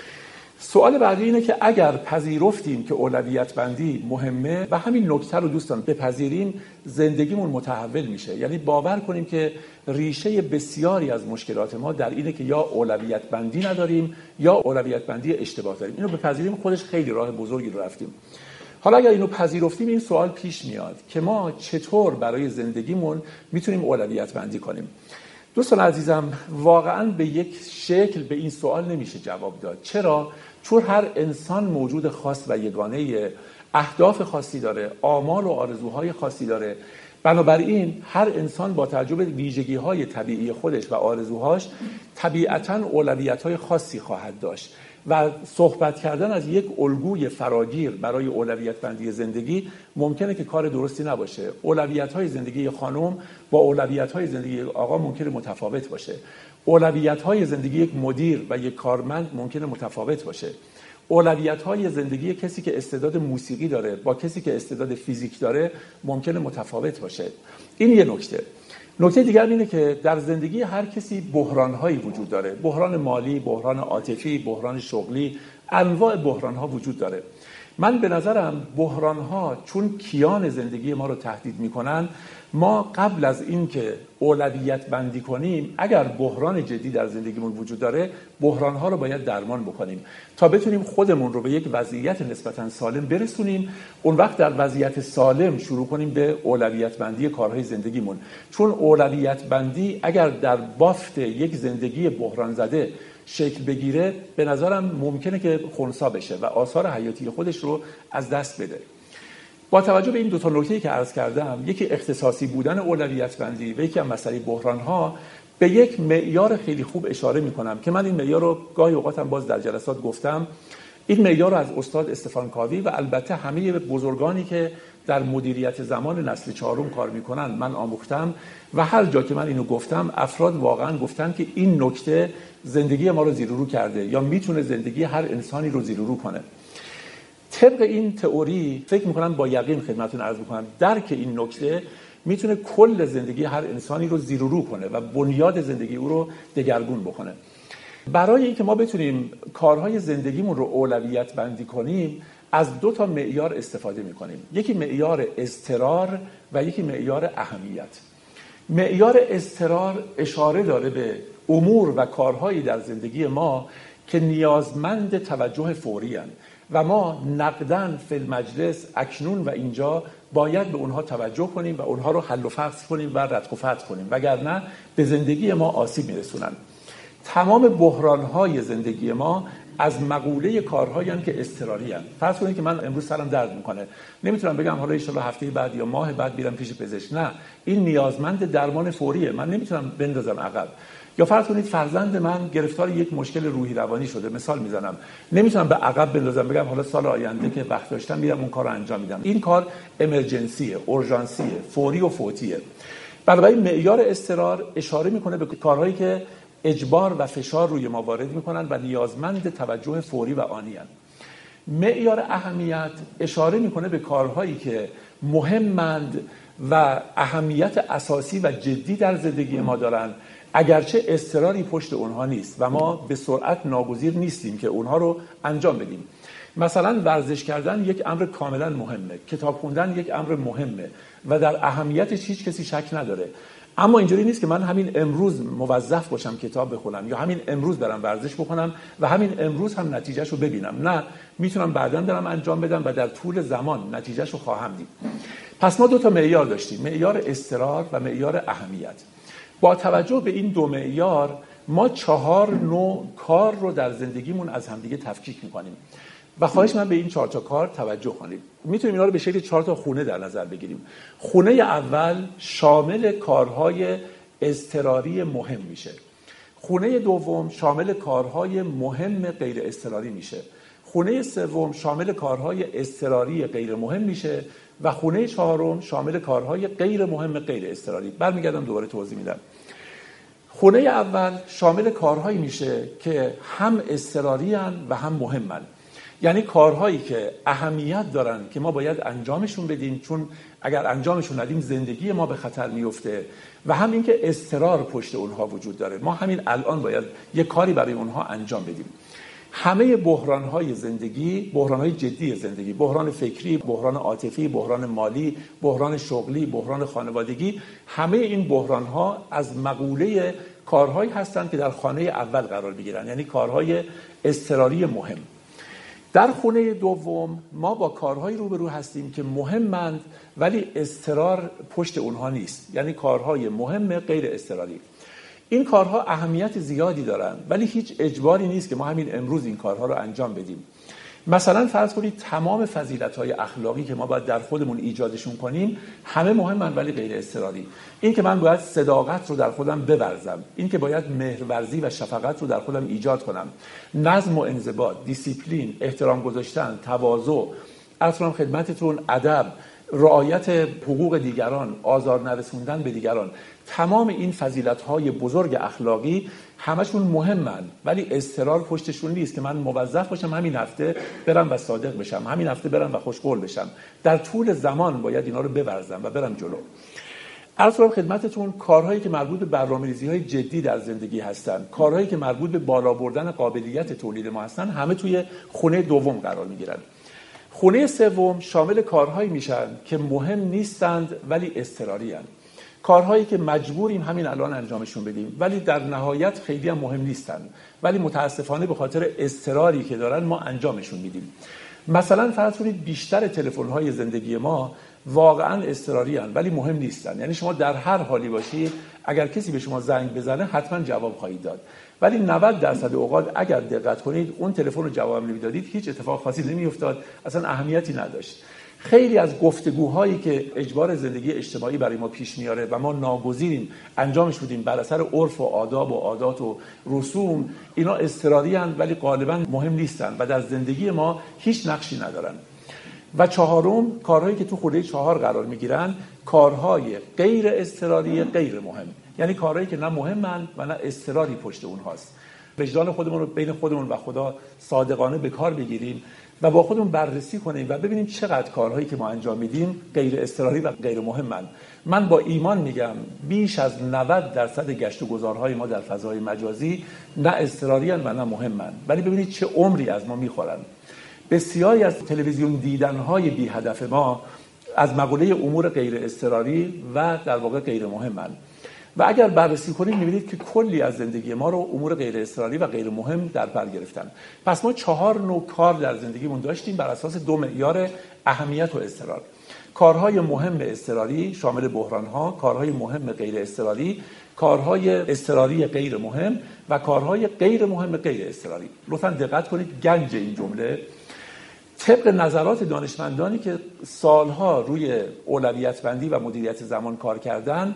S1: سوال بعدی اینه که اگر پذیرفتیم که اولویت بندی مهمه و همین نکته رو دوستان بپذیریم، زندگیمون متحول میشه. یعنی باور کنیم که ریشه بسیاری از مشکلات ما در اینه که یا اولویت بندی نداریم یا اولویت بندی اشتباه داریم. اینو بپذیریم خودش خیلی راه بزرگی رو رفتیم. حالا اگر اینو پذیرفتیم، این سوال پیش میاد که ما چطور برای زندگیمون میتونیم اولویت بندی کنیم. دوستان عزیزم، واقعا به یک شکل به این سوال نمیشه جواب داد. چرا؟ چون هر انسان موجود خاص و یگانه، اهداف خاصی داره، آمال و آرزوهای خاصی داره. بنابراین هر انسان با توجه به ویژگی‌های طبیعی خودش و آرزوهاش طبیعتاً اولویت‌های خاصی خواهد داشت و صحبت کردن از یک الگوی فراگیر برای اولویت بندی زندگی ممکنه که کار درستی نباشه. اولویت‌های زندگی خانم با اولویت‌های زندگی آقا ممکنه متفاوت باشه. اولویت‌های زندگی یک مدیر و یک کارمند ممکنه متفاوت باشه. اولویت‌های زندگی کسی که استعداد موسیقی داره با کسی که استعداد فیزیک داره ممکنه متفاوت باشه. این یه نکته. نکته دیگر اینه که در زندگی هر کسی بحران‌هایی وجود داره. بحران مالی، بحران عاطفی، بحران شغلی، انواع بحران‌ها وجود داره. من به نظرم بحران‌ها چون کیان زندگی ما رو تهدید می‌کنن، ما قبل از این که اولویت بندی کنیم، اگر بحران جدی در زندگیمون وجود داره، بحران‌ها رو باید درمان بکنیم تا بتونیم خودمون رو به یک وضعیت نسبتاً سالم برسونیم. اون وقت در وضعیت سالم شروع کنیم به اولویت بندی کارهای زندگیمون. چون اولویت بندی اگر در بافت یک زندگی بحران زده شکل بگیره، به نظرم ممکنه که خنثی بشه و آثار حیاتی خودش رو از دست بده. با توجه به این دو تا نکته‌ای که عرض کردم، یکی اختصاصی بودن اولویت بندی و یکی هم مسئله بحران‌ها، به یک معیار خیلی خوب اشاره می‌کنم که من این معیار رو گاهی اوقاتم باز در جلسات گفتم. این معیار رو از استاد استفان کاوی و البته همه بزرگانی که در مدیریت زمان نسل چهارم کار می‌کنن من آموختم و هر جا که من اینو گفتم افراد واقعا گفتن که این نکته زندگی ما رو زیر و رو کرده یا میتونه زندگی هر انسانی رو زیر و رو کنه. طبق این تئوری فکر میکنم با یقین خدمتتون عرض میکنم درک این نکته میتونه کل زندگی هر انسانی رو زیر و رو کنه و بنیاد زندگی او رو دگرگون بکنه. برای اینکه ما بتونیم کارهای زندگیمون رو اولویت بندی کنیم، از دو تا معیار استفاده میکنیم. یکی معیار اضطرار و یکی معیار اهمیت. معیار اضطرار اشاره داره به امور و کارهایی در زندگی ما که نیازمند توجه فوری هستند و ما نقداً فی المجلس اکنون و اینجا باید به اونها توجه کنیم و اونها رو حل و فصل کنیم و ردخ و فتح کنیم، وگرنه به زندگی ما آسیب میرسونن. تمام بحران‌های زندگی ما از مقوله کارهایی هستند که اضطراری هستند. فرض کنید که من امروز سرم درد میکنه، نمیتونم بگم حالا ان شاءالله هفته بعد یا ماه بعد میرم پیش پزشک. نه، این نیازمند درمان فوریه، من نمیتونم بندازم عقب. یا فرض کنید فرزند من گرفتار یک مشکل روحی روانی شده، مثال میزنم، نمیتونم به عقب بندازم بگم حالا سال آینده که وقت داشتم میرم اون کارو انجام میدم. این کار امرجنسیه، اورژانسیه، فوری و فوتیه. بنابراین معیار اضطرار اشاره میکنه به کارهایی که اجبار و فشار روی ما وارد میکنن و نیازمند توجه فوری و آنی هستند. معیار اهمیت اشاره میکنه به کارهایی که مهمند و اهمیت اساسی و جدی در زندگی ما دارن، اگرچه اضطراری پشت اونها نیست و ما به سرعت ناگزیر نیستیم که اونها رو انجام بدیم. مثلا ورزش کردن یک امر کاملا مهمه، کتاب خوندن یک امر مهمه و در اهمیتش هیچ کسی شک نداره. اما اینجوری نیست که من همین امروز موظف باشم کتاب بخونم یا همین امروز برم ورزش بکنم و همین امروز هم نتیجهشو ببینم. نه، میتونم بعداً برم انجام بدم و در طول زمان نتیجهشو خواهم دید. پس ما دو تا معیار داشتیم، معیار اضطرار و معیار اهمیت. با توجه به این دو معیار ما چهار نوع کار رو در زندگیمون از همدیگه تفکیک میکنیم و خواهش من به این چهار تا کار توجه کنید. میتونیم اینا رو به شکل چهار تا خونه در نظر بگیریم. خونه اول شامل کارهای اضطراری مهم میشه. خونه دوم شامل کارهای مهم غیر اضطراری میشه. خونه سوم شامل کارهای اضطراری غیر مهم میشه و خونه چهارم شامل کارهای غیر مهم غیر اضطراری. برمیگردم دوباره توضیح میدم. خونه اول شامل کارهایی میشه که هم اضطراری هستند و هم مهمند. یعنی کارهایی که اهمیت دارن که ما باید انجامشون بدیم، چون اگر انجامشون ندیم زندگی ما به خطر میفته، و هم این که اضطرار پشت اونها وجود داره، ما همین الان باید یک کاری برای اونها انجام بدیم. همه بحران‌های زندگی، بحران‌های جدی زندگی، بحران فکری، بحران عاطفی، بحران مالی، بحران شغلی، بحران خانوادگی، همه این بحران‌ها از مقوله کارهایی هستند که در خانه اول قرار می‌گیرن، یعنی کارهای اضطراری مهم. در خونه دوم ما با کارهایی روبرو هستیم که مهمند ولی اضطرار پشت اونها نیست، یعنی کارهای مهم غیر اضطراری. این کارها اهمیت زیادی دارن ولی هیچ اجباری نیست که ما همین امروز این کارها رو انجام بدیم. مثلا فرض کنید تمام فضیلت‌های اخلاقی که ما باید در خودمون ایجادشون کنیم همه مهمن ولی غیر اضطراری. این که من باید صداقت رو در خودم بورزم، این که باید مهرورزی و شفقت رو در خودم ایجاد کنم، نظم و انضباط، دیسیپلین، احترام گذاشتن، تواضع، اصلا خدمتتون، ادب، رعایت حقوق دیگران، آزار نرسوندن به دیگران، تمام این فضیلت‌های بزرگ اخلاقی همشون مهمن ولی اضطرار پشتشون نیست که من موظف باشم همین هفته برم و صادق بشم، همین هفته برم و خوشقول بشم. در طول زمان باید اینا رو بورزم و برم جلو. عرض کنم خدمتتون کارهایی که مربوط به برنامه‌ریزی‌های جدی در زندگی هستن، کارهایی که مربوط به بالا بردن قابلیت تولید ما هستن، همه توی خونه دوم قرار می‌گیرن. خونه سوم شامل کارهایی میشن که مهم نیستند ولی اضطراری هستند. کارهایی که مجبوریم همین الان انجامشون بدیم ولی در نهایت خیلی هم مهم نیستند ولی متاسفانه به خاطر اضطراری که دارن ما انجامشون میدیم. مثلا فرض کنید بیشتر تلفن‌های زندگی ما واقعا اضطراری هستند ولی مهم نیستن. یعنی شما در هر حالی باشید اگر کسی به شما زنگ بزنه حتما جواب خواهید داد، ولی نود درصد اوقات اگر دقت کنید اون تلفن رو جواب نمیدادید هیچ اتفاق خاصی نمیافتاد، اصلا اهمیتی نداشت. خیلی از گفتگوهایی که اجبار زندگی اجتماعی برای ما پیش میاره و ما ناگزیریم انجامش بدیم بر اثر عرف و آداب و عادات و رسوم، اینا اضطراری اند ولی غالبا مهم نیستن و در زندگی ما هیچ نقشی ندارن. و چهارم کارهایی که تو خونه چهار قرار میگیرن کارهای غیر اضطراری غیر مهم، یعنی کارهایی که نه مهمن و نه اضطراری پشت اونهاست. وجدان خودمون رو بین خودمون و خدا صادقانه به کار بگیریم و با خودمون بررسی کنیم و ببینیم چقدر کارهایی که ما انجام میدیم غیر اضطراری و غیر مهمن. من با ایمان میگم بیش از نود درصد گشت و گذارهای ما در فضای مجازی نه اضطراری و نه مهمن، ولی ببینید چه عمری از ما میخورن. بسیاری از تلویزیون دیدنهای بی هدف ما از مقوله امور غیر اضطراری و در واقع غیر مهمن و اگر بررسی کنید می‌بینید که کلی از زندگی ما رو امور غیر اضطراری و غیر مهم در بر گرفتن. پس ما چهار نوع کار در زندگیمون داشتیم بر اساس دو معیار اهمیت و اضطرار. کارهای مهم اضطراری شامل بحران‌ها، کارهای مهم غیر اضطراری، کارهای اضطراری غیر مهم و کارهای غیر مهم غیر اضطراری. لطفاً دقت کنید گنج این جمله طبق نظرات دانشمندانی که سالها روی اولویت بندی و مدیریت زمان کار کردن،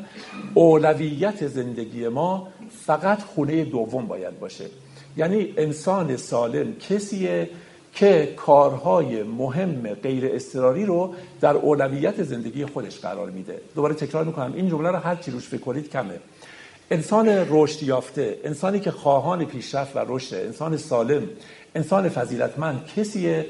S1: اولویت زندگی ما فقط خونه دوم باید باشه. یعنی انسان سالم کسیه که کارهای مهم غیر اضطراری رو در اولویت زندگی خودش قرار میده. دوباره تکرار میکنم این جمله رو هر چی روش فکر کنید کمه. انسان رشد یافته، انسانی که خواهان پیشرفت و رشد، انسان سالم، انسان فضیلتمند کسیه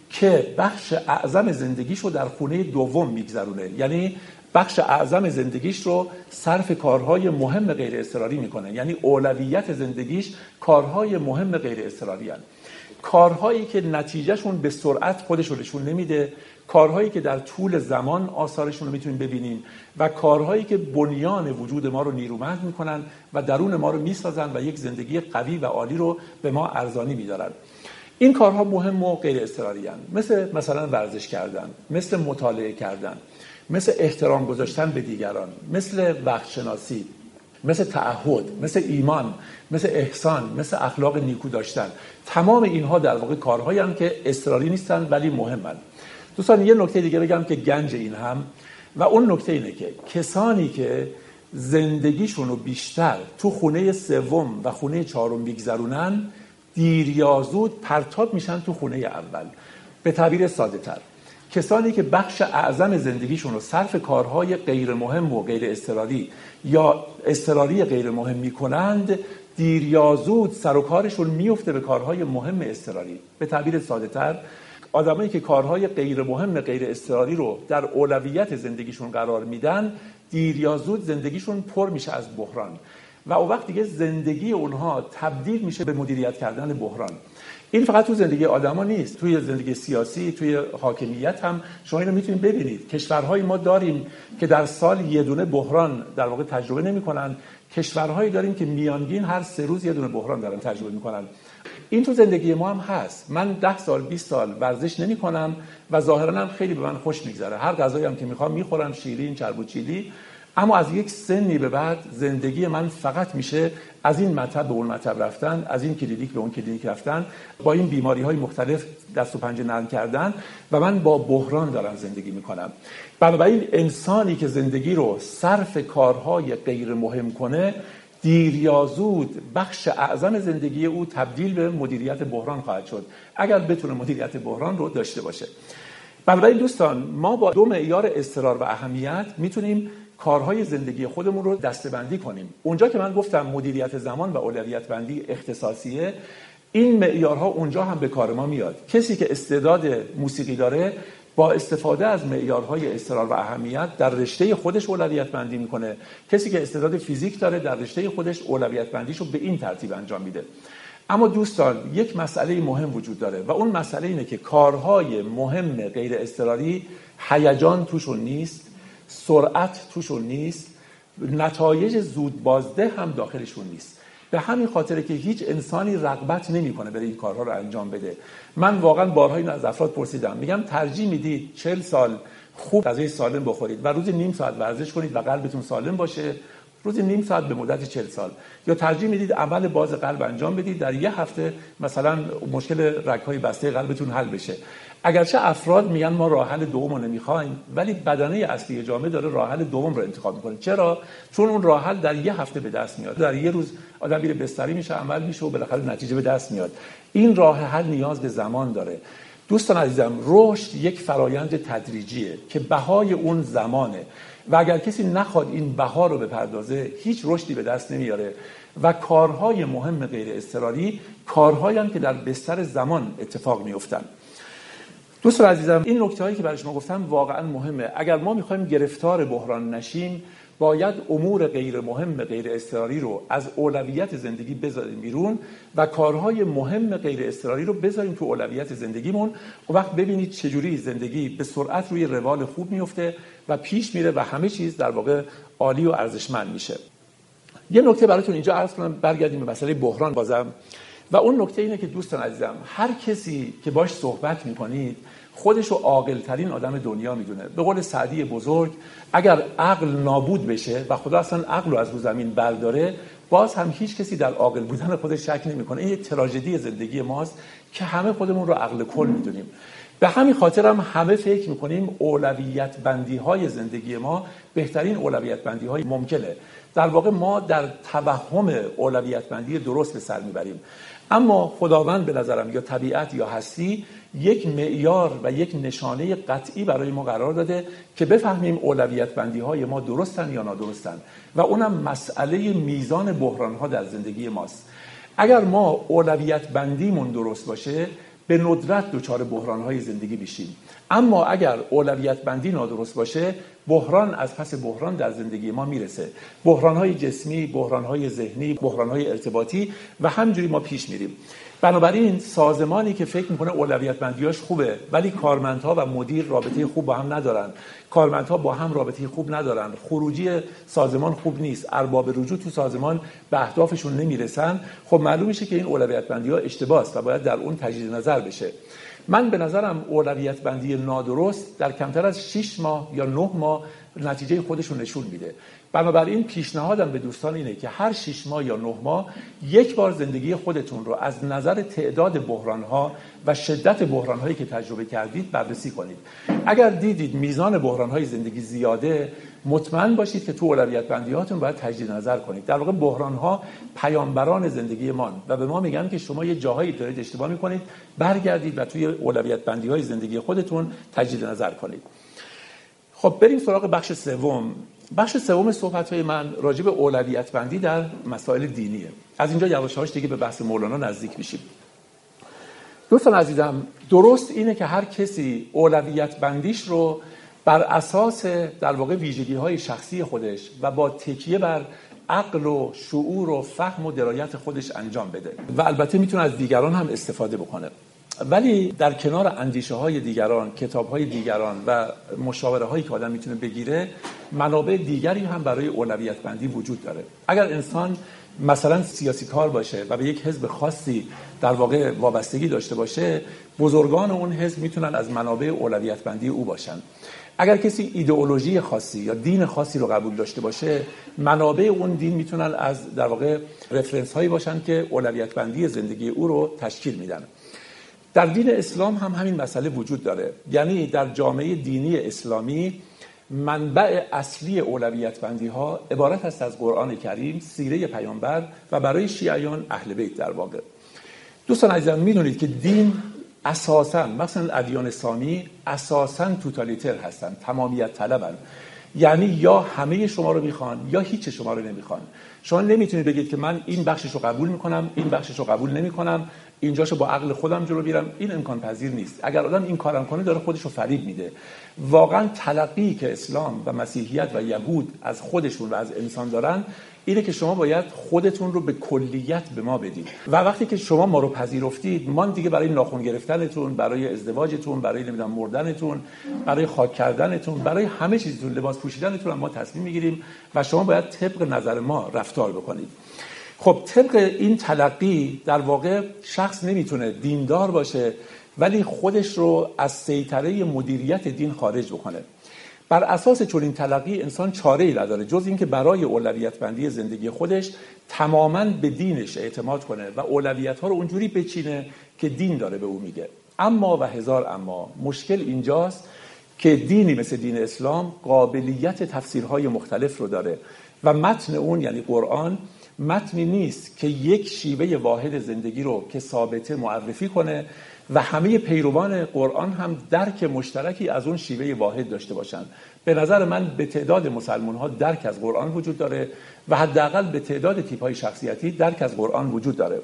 S1: که بخش اعظم زندگیش رو در خونه دوم میگذرونه. یعنی بخش اعظم زندگیش رو صرف کارهای مهم غیر اضطراری میکنه. یعنی اولویت زندگیش کارهای مهم غیر اضطراری هستند. کارهایی که نتیجهشون به سرعت خودش رو نشون نمیده، کارهایی که در طول زمان آثارشون رو میتونیم ببینیم و کارهایی که بنیان وجود ما رو نیرومند میکنن و درون ما رو میسازن و یک زندگی قوی و عالی رو به ما ارزانی میدارن. این کارها مهم و غیر اضطراری هستند. مثل مثلا ورزش کردن، مثل مطالعه کردن، مثل احترام گذاشتن به دیگران، مثل وقت شناسی، مثل تعهد، مثل ایمان، مثل احسان، مثل اخلاق نیکو داشتن. تمام اینها در واقع کارهایی هستند که اضطراری نیستن ولی مهمن. دوستان یه نکته دیگه بگم که گنج این هم، و اون نکته اینه که کسانی که زندگیشون رو بیشتر تو خونه سوم و خونه چهارم میگذرونن دیر یا زود پرتاب میشن تو خونه اول. به تعبیر ساده تر، کسانی که بخش اعظم زندگیشون رو صرف کارهای غیر مهم و غیر اضطراری یا اضطراری غیر مهم میکنند دیر یا زود سر و کارشون میفته به کارهای مهم اضطراری. به تعبیر ساده تر، آدمایی که کارهای غیر مهم غیر اضطراری رو در اولویت زندگیشون قرار میدن دیر یا زود زندگیشون پر میشه از بحران و اون وقت دیگه زندگی اونها تبدیل میشه به مدیریت کردن بحران. این فقط تو زندگی آدما نیست، توی زندگی سیاسی، توی حاکمیت هم شما اینو میتونید ببینید. کشورهای ما داریم که در سال یه دونه بحران در واقع تجربه نمیکنن، کشورهایی داریم که میانگین هر سه روز یه دونه بحران دارن تجربه میکنن. این تو زندگی ما هم هست. من ده سال بیست سال ورزش نمیکنم و ظاهرا هم خیلی به من خوش میگذره. هر غذایی هم که میخوام میخورم، شیرین، چرب و چیلی. اما از یک سنی به بعد زندگی من فقط میشه از این مطب به اون مطب رفتن، از این کلینیک به اون کلینیک رفتن، با این بیماری‌های مختلف دست و پنجه نرم کردن و من با بحران دارم زندگی میکنم. بنابراین انسانی که زندگی رو صرف کارهای غیر مهم کنه دیر یا زود بخش اعظم زندگی او تبدیل به مدیریت بحران خواهد شد اگر بتونه مدیریت بحران رو داشته باشه. بنابراین دوستان ما با دو معیار اضطرار و اهمیت میتونیم کارهای زندگی خودمون رو دسته‌بندی کنیم. اونجا که من گفتم مدیریت زمان و اولویت بندی اختصاصیه، این معیارها اونجا هم به کار ما میاد. کسی که استعداد موسیقی داره با استفاده از معیارهای اضطرار و اهمیت در رشته خودش اولویت بندی میکنه. کسی که استعداد فیزیک داره در رشته خودش اولویت بندیشو به این ترتیب انجام میده. اما دوستان یک مسئله مهم وجود داره و اون مسئله اینه که کارهای مهم غیر اضطراری هیجان توشون نیست، سرعت توشون نیست، نتایج زود بازده هم داخلشون نیست. به همین خاطره که هیچ انسانی رغبت نمیکنه بره این کارها رو انجام بده. من واقعا بارها اینو از افراد پرسیدم، میگم ترجیح میدید چهل سال خوب غذای سالم بخورید و روزی نیم ساعت ورزش کنید و قلبتون سالم باشه، روزی نیم ساعت به مدت چهل سال، یا ترجیح میدید عمل باز قلب انجام بدید در یه هفته مثلا مشکل رگ‌های بسته قلبتون حل بشه؟ اگرچه افراد میگن ما راه حل دوم رو نمیخوایم، ولی بدنه اصلی جامعه داره راه حل دوم رو انتخاب میکنه. چرا؟ چون اون راه حل در یه هفته به دست میاد، در یه روز آدم میره بستری میشه، عمل میشه و بالاخره نتیجه به دست میاد. این راه حل نیاز به زمان داره. دوستان عزیزم، رشد یک فرایند تدریجیه که بهای اون زمانه و اگر کسی نخواد این بها رو بپردازه هیچ رشدی به دست نمیاره و کارهای مهم غیر اضطراری کارهایی هم که در بستر زمان اتفاق میفتن. دوستان عزیزم، این نکته‌هایی که برای شما گفتم واقعا مهمه. اگر ما میخوایم گرفتار بحران نشیم باید امور غیر مهم غیر اضطراری رو از اولویت زندگی بذاریم بیرون و کارهای مهم غیر اضطراری رو بذاریم تو اولویت زندگیمون. اون وقت ببینید چجوری زندگی به سرعت روی روال خوب میفته و پیش میره و همه چیز در واقع عالی و ارزشمند میشه. یه نکته براتون اینجا عرض کنم، برگردیم به مسئله بحران بازم، و اون نکته اینه که دوستان عزیزم هر کسی که باش صحبت میکنید خودشو عاقل‌ترین آدم دنیا میدونه. به قول سعدی بزرگ، اگر عقل نابود بشه و خدا اصلا عقل رو از رو زمین برداره باز هم هیچ کسی در عاقل بودن خودش شک نمیکنه. این یک تراژدی زندگی ماست که همه خودمون رو عقل کل میدونیم. به همین خاطر هم همه فکر میکنیم اولویت بندی های زندگی ما بهترین اولویت بندی های ممکنه. در واقع ما در توهم اولویت بندی درست به سر میبریم، اما خداوند به نظرم یا طبیعت یا هستی یک معیار و یک نشانه قطعی برای ما قرار داده که بفهمیم اولویت بندی های ما درستن یا نادرستن، و اونم مسئله میزان بحران ها در زندگی ماست. اگر ما اولویت بندیمون درست باشه به ندرت دچار بحران های زندگی بشیم، اما اگر اولویت بندی نادرست باشه بحران از پس بحران در زندگی ما میرسه، بحران های جسمی، بحران های ذهنی، بحران های ارتباطی، و همینجوری ما پیش میریم. بنابراین سازمانی که فکر میکنه اولویت بندیاش خوبه ولی کارمندها و مدیر رابطه خوب با هم ندارن، کارمندها با هم رابطه خوب ندارن، خروجی سازمان خوب نیست، ارباب رجوع تو سازمان به اهدافشون نمیرسن، خب معلوم میشه که این اولویت بندی‌ها اشتباهه و باید در اون تجدید نظر بشه. من به نظرم اولویت بندی نادرست در کمتر از شش ماه یا نه ماه نتیجه خودشون نشون میده. بنابراین پیشنهادم به دوستان اینه که هر شش ماه یا نه ماه یک بار زندگی خودتون رو از نظر تعداد بحران‌ها و شدت بحران‌هایی که تجربه کردید بررسی کنید. اگر دیدید میزان بحران‌های زندگی زیاده، مطمئن باشید که تو اولویت بندی‌هاتون باید تجدید نظر کنید. در واقع بحران‌ها پیامبران زندگی ما و به ما میگن که شما یه جاهایی دارید اشتباه می‌کنید، برگردید و توی اولویت بندی‌های زندگی خودتون تجدید نظر کنید. خب بریم سراغ بخش سوم. بخش سوم صحبت‌های من راجع به اولویت بندی در مسائل دینیه. از اینجا یواش یواش دیگه به بحث مولانا نزدیک میشیم. دوستان عزیزم، درست اینه که هر کسی اولویت بندیش رو بر اساس در واقع ویژگی‌های شخصی خودش و با تکیه بر عقل و شعور و فهم و درایت خودش انجام بده و البته میتونه از دیگران هم استفاده بکنه. ولی در کنار اندیشه های دیگران، کتاب های دیگران و مشاوره هایی که آدم میتونه بگیره، منابع دیگری هم برای اولویت بندی وجود داره. اگر انسان مثلا سیاسی کار باشه و به یک حزب خاصی در واقع وابستگی داشته باشه، بزرگان اون حزب میتونن از منابع اولویت بندی او باشن. اگر کسی ایدئولوژی خاصی یا دین خاصی رو قبول داشته باشه، منابع اون دین میتونن از در واقع رفرنس هایی باشن که اولویت بندی زندگی او رو تشکیل میدن. در دین اسلام هم همین مسئله وجود داره. یعنی در جامعه دینی اسلامی منبع اصلی اولویت بندی ها عبارت است از قرآن کریم، سیره پیامبر و برای شیعیان اهل بیت. در واقع دوستان عزیزم میدونید که دین اساساً مثلا ادیان سامی اساساً توتالیتر هستن، تمامیت طلبن. یعنی یا همه شما رو میخوان یا هیچ شما رو نمیخوان. شما نمیتونید بگید که من این بخشش رو قبول میکنم، این بخشش رو قبول نمیکنم، اینجاشو با عقل خودم جلو میرم. این امکان پذیر نیست. اگر آدم این کارم کنه داره خودش رو فریب میده. واقعا تلقی که اسلام و مسیحیت و یهود از خودشون و از انسان دارن اینه که شما باید خودتون رو به کلیت به ما بدید و وقتی که شما ما رو پذیرفتید، ما دیگه برای ناخن گرفتنتون، برای ازدواجتون، برای نمیدونم مردنتون، برای خاک کردنتون، برای همه چیزتون، لباس پوشیدنتون ما تصمیم میگیریم و شما باید طبق نظر ما رفتار بکنید. خب طبق این تلقی در واقع شخص نمیتونه دیندار باشه ولی خودش رو از سیطره مدیریت دین خارج بکنه. بر اساس چنین تلقی انسان چاره‌ای نداره جز اینکه برای اولویت بندی زندگی خودش تماماً به دینش اعتماد کنه و اولویت‌ها رو اونجوری بچینه که دین داره به او میگه. اما و هزار اما، مشکل اینجاست که دینی مثل دین اسلام قابلیت تفسیرهای مختلف رو داره و متن اون یعنی قرآن متنی نیست که یک شیوه واحد زندگی رو که ثابته معرفی کنه و همه پیروان قرآن هم درک مشترکی از اون شیوه واحد داشته باشن. به نظر من به تعداد مسلمان ها درک از قرآن وجود داره و حداقل به تعداد تیپ های شخصیتی درک از قرآن وجود داره.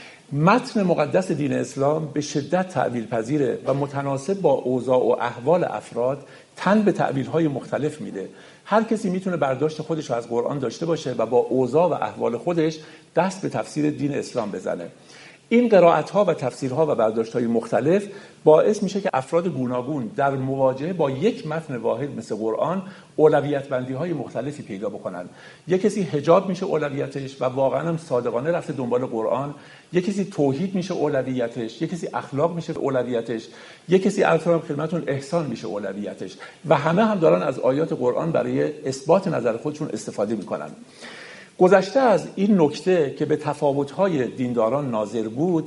S1: متن مقدس دین اسلام به شدت تعبیر پذیره و متناسب با اوضاع و احوال افراد تن به تعبیرهای مختلف میده. هر کسی میتونه برداشت خودش رو از قرآن داشته باشه و با اوضاع و احوال خودش دست به تفسیر دین اسلام بزنه. این قرائت‌ها و تفسیرها و برداشت‌های مختلف باعث میشه که افراد گوناگون در مواجهه با یک متن واحد مثل قرآن اولویت بندی‌های مختلفی پیدا بکنن. یک کسی حجاب میشه اولویتش و واقعا هم صادقانه رفته دنبال قرآن، یک کسی توحید میشه اولویتش، یک کسی اخلاق میشه اولویتش، یک کسی البته خدمتتون احسان میشه اولویتش و همه هم دارن از آیات قرآن برای اثبات نظر خودشون استفاده میکنن. گذشته از این نکته که به تفاوت‌های دینداران ناظر بود،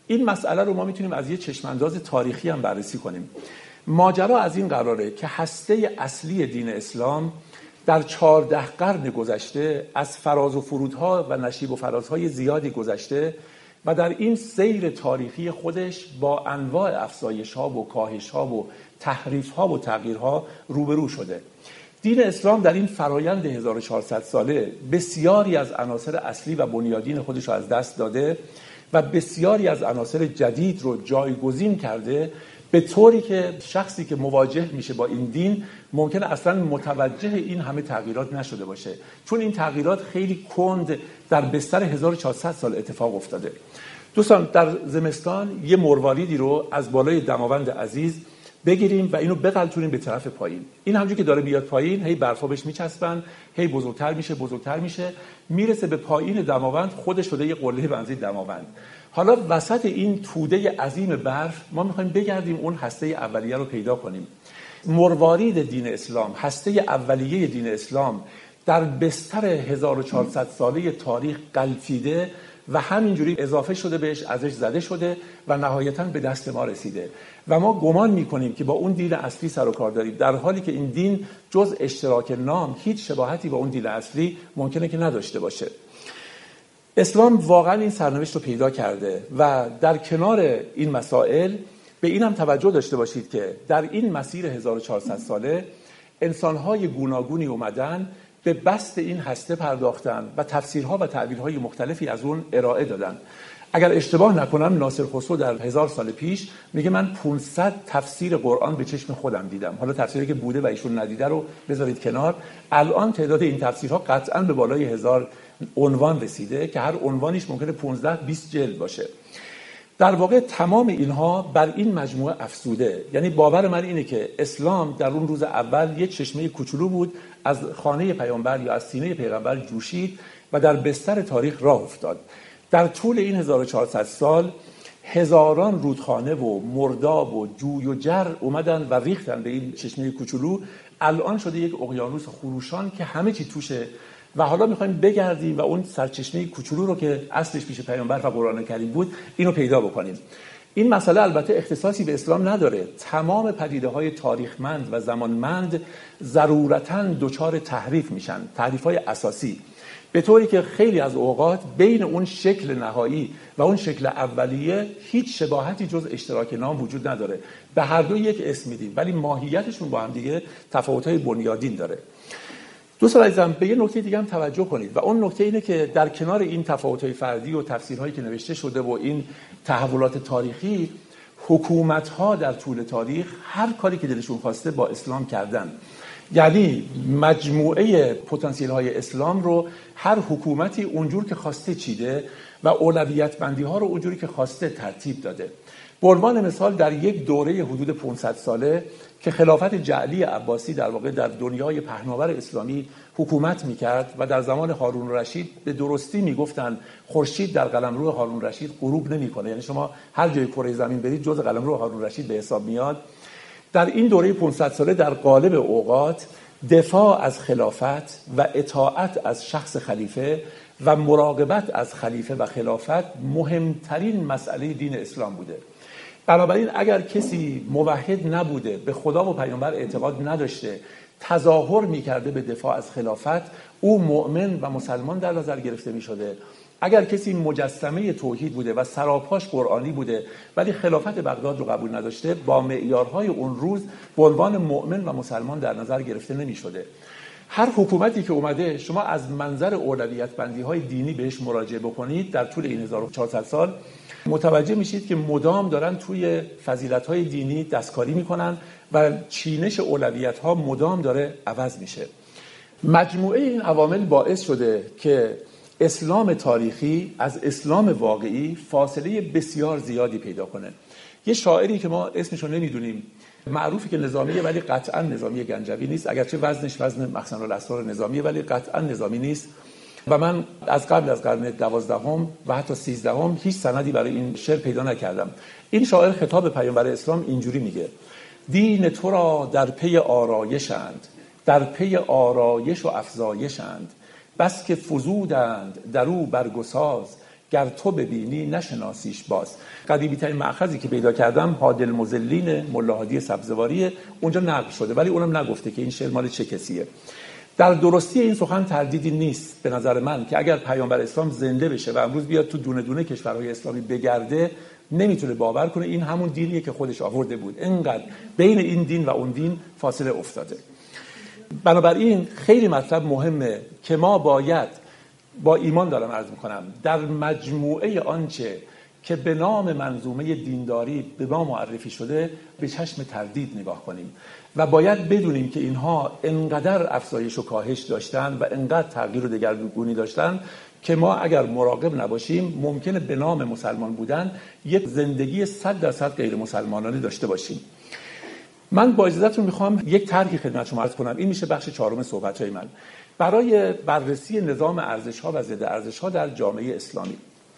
S1: این مسئله رو ما میتونیم از یه چشمانداز تاریخی هم بررسی کنیم. ماجرا از این قراره که هسته اصلی دین اسلام در چهارده قرن گذشته از فراز و فرودها و نشیب و فرازهای زیادی گذشته و در این سیر تاریخی خودش با انواع افزایش‌ها و کاهش‌ها و تحریف‌ها و تغییرها روبرو شده. دین اسلام در این فرایند هزار و چهارصد ساله بسیاری از عناصر اصلی و بنیادین خودش رو از دست داده و بسیاری از عناصر جدید رو جایگزین کرده، به طوری که شخصی که مواجه میشه با این دین ممکنه اصلا متوجه این همه تغییرات نشده باشه، چون این تغییرات خیلی کند در بستر هزار و چهارصد سال اتفاق افتاده. دوستان، در زمستان یه مرواریدی رو از بالای دماوند عزیز بگیریم و اینو بغلتونیم به طرف پایین. این همونجوری که داره بیاد پایین، هی برفا بهش میچسبن، هی بزرگتر میشه بزرگتر میشه میرسه به پایین دماوند، خودش شده یه قله بنزین دماوند. حالا وسط این توده عظیم برف ما میخوایم بگردیم اون هسته اولیه رو پیدا کنیم. مروارید دین اسلام، هسته اولیه دین اسلام در بستر هزار و چهارصد ساله تاریخ غلطیده و همینجوری اضافه شده بهش، ازش زده شده و نهایتاً به دست ما رسیده و ما گمان میکنیم که با اون دین اصلی سر و کار داریم، در حالی که این دین جز اشتراک نام هیچ شباهتی با اون دین اصلی ممکنه که نداشته باشه. اسلام واقعا این سرنوشت رو پیدا کرده و در کنار این مسائل به این هم توجه داشته باشید که در این مسیر هزار و چهارصد ساله انسان‌های گوناگونی اومدن به بسط این هسته پرداختن و تفسیرها و تعبیرهای مختلفی از اون ارائه دادن. اگر اشتباه نکنم ناصر خسرو در هزار سال پیش میگه من پانصد تفسیر قرآن به چشم خودم دیدم. حالا تفسیری که بوده و ایشون ندیده رو بذارید کنار. الان تعداد این تفسیرها قطعاً به بالای هزار عنوان رسیده که هر عنوانیش ممکنه پانزده بیست جلد باشه. در واقع تمام اینها بر این مجموعه افزوده. یعنی باور من اینه که اسلام در اون روز اول یه چشمه کوچولو بود، از خانه پیامبر یا از سینه پیغمبر جوشید و در بستر تاریخ راه افتاد. در طول این هزار و چهارصد سال هزاران رودخانه و مرداب و جوی و جر اومدن و ریختن به این چشمه کوچولو. الان شده یک اقیانوس خروشان که همه چی توشه و حالا میخوایم بگردیم و اون سرچشمه کوچولو رو که اصلش پیش پیامبر و قرآن کریم بود اینو پیدا بکنیم. این مسئله البته اختصاصی به اسلام نداره. تمام پدیده‌های تاریخمند و زمانمند ضرورتاً دچار تحریف میشن، تحریف‌های اساسی، به طوری که خیلی از اوقات بین اون شکل نهایی و اون شکل اولیه هیچ شباهتی جز اشتراک نام وجود نداره. به هر دو یک اسم میدیم ولی ماهیتشون با هم دیگه تفاوت‌های بنیادین داره. دوستان عزیزم، به یه نکته دیگه هم توجه کنید و اون نکته اینه که در کنار این تفاوت‌های فردی و تفسیرهایی که نوشته شده و این تحولات تاریخی، حکومت‌ها در طول تاریخ هر کاری که دلشون خواسته با اسلام کردن. یعنی مجموعه پتانسیل‌های اسلام رو هر حکومتی اونجور که خواسته چیده و اولویت بندی ها رو اونجوری که خواسته ترتیب داده. به عنوان مثال در یک دوره حدود پانصد ساله که خلافت جعلی عباسی در واقع در دنیای پهناور اسلامی حکومت میکرد و در زمان هارون رشید به درستی میگفتن خورشید در قلمرو هارون رشید غروب نمیکنه، یعنی شما هر جای کره زمین برید جز قلمرو هارون رشید به حساب میاد. در این دوره پانصد ساله در قالب اوقات دفاع از خلافت و اطاعت از شخص خلیفه و مراقبت از خلیفه و خلافت مهمترین مسئله دین اسلام بوده. بنابراین اگر کسی موحد نبوده، به خدا و پیامبر اعتقاد نداشته، تظاهر میکرده به دفاع از خلافت، او مؤمن و مسلمان در نظر گرفته میشده. اگر کسی مجسمه توحید بوده و سراپاش قرآنی بوده ولی خلافت بغداد رو قبول نداشته، با معیارهای اون روز به عنوان مؤمن و مسلمان در نظر گرفته نمیشده. هر حکومتی که اومده شما از منظر اولویت بندی های دینی بهش مراجعه بکنید در طول این هزار و چهارصد سال متوجه میشید که مدام دارن توی فضیلت های دینی دستکاری میکنن و چینش اولویت ها مدام داره عوض میشه. مجموعه این عوامل باعث شده که اسلام تاریخی از اسلام واقعی فاصله بسیار زیادی پیدا کنه. یه شاعری که ما اسمشو نمیدونیم، معروفی که نظامیه ولی قطعا نظامی گنجوی نیست، اگرچه وزنش وزن مخزن الاسرار نظامیه ولی قطعا نظامی نیست و من از قبل از قرن دوازدهم و حتی سیزدهم هیچ سندی برای این شعر پیدا نکردم. این شاعر خطاب پیامبر اسلام اینجوری میگه: دین تو را در پی آرایشند، در پی آرایش و افزایشند، بس که فزودند در او برگساز، گر تو ببینی نشناسیش باز. قدیمی ترین مأخذی که پیدا کردم هادی المضلین ملا هادی سبزواریه، اونجا نقل شده ولی اونم نگفته که این شعر مال چه کسیه. در درستی این سخن تردیدی نیست به نظر من که اگر پیامبر اسلام زنده بشه و امروز بیاد تو دونه دونه کشورهای اسلامی بگرده، نمیتونه باور کنه این همون دینیه که خودش آورده بود. اینقدر بین این دین و اون دین فاصله افتاده. بنابراین خیلی مطلب مهمه که ما باید با ایمان دارم عرض میکنم در مجموعه آنچه که به نام منظومه دینداری به ما معرفی شده به چشم تردید نگاه کنیم و باید بدونیم که اینها انقدر افزایش و کاهش داشتن و انقدر تغییر و دگرگونی داشتن که ما اگر مراقب نباشیم ممکنه به نام مسلمان بودن یک زندگی صد درصد غیر مسلمانانه داشته باشیم. من با اجازهتون میخوام یک طرحی خدمت شما عرض کنم. این میشه بخش چهارم صحبت‌های من برای بررسی نظام ارزش‌ها و ضد ارزش‌ها در جامعه اسلامی.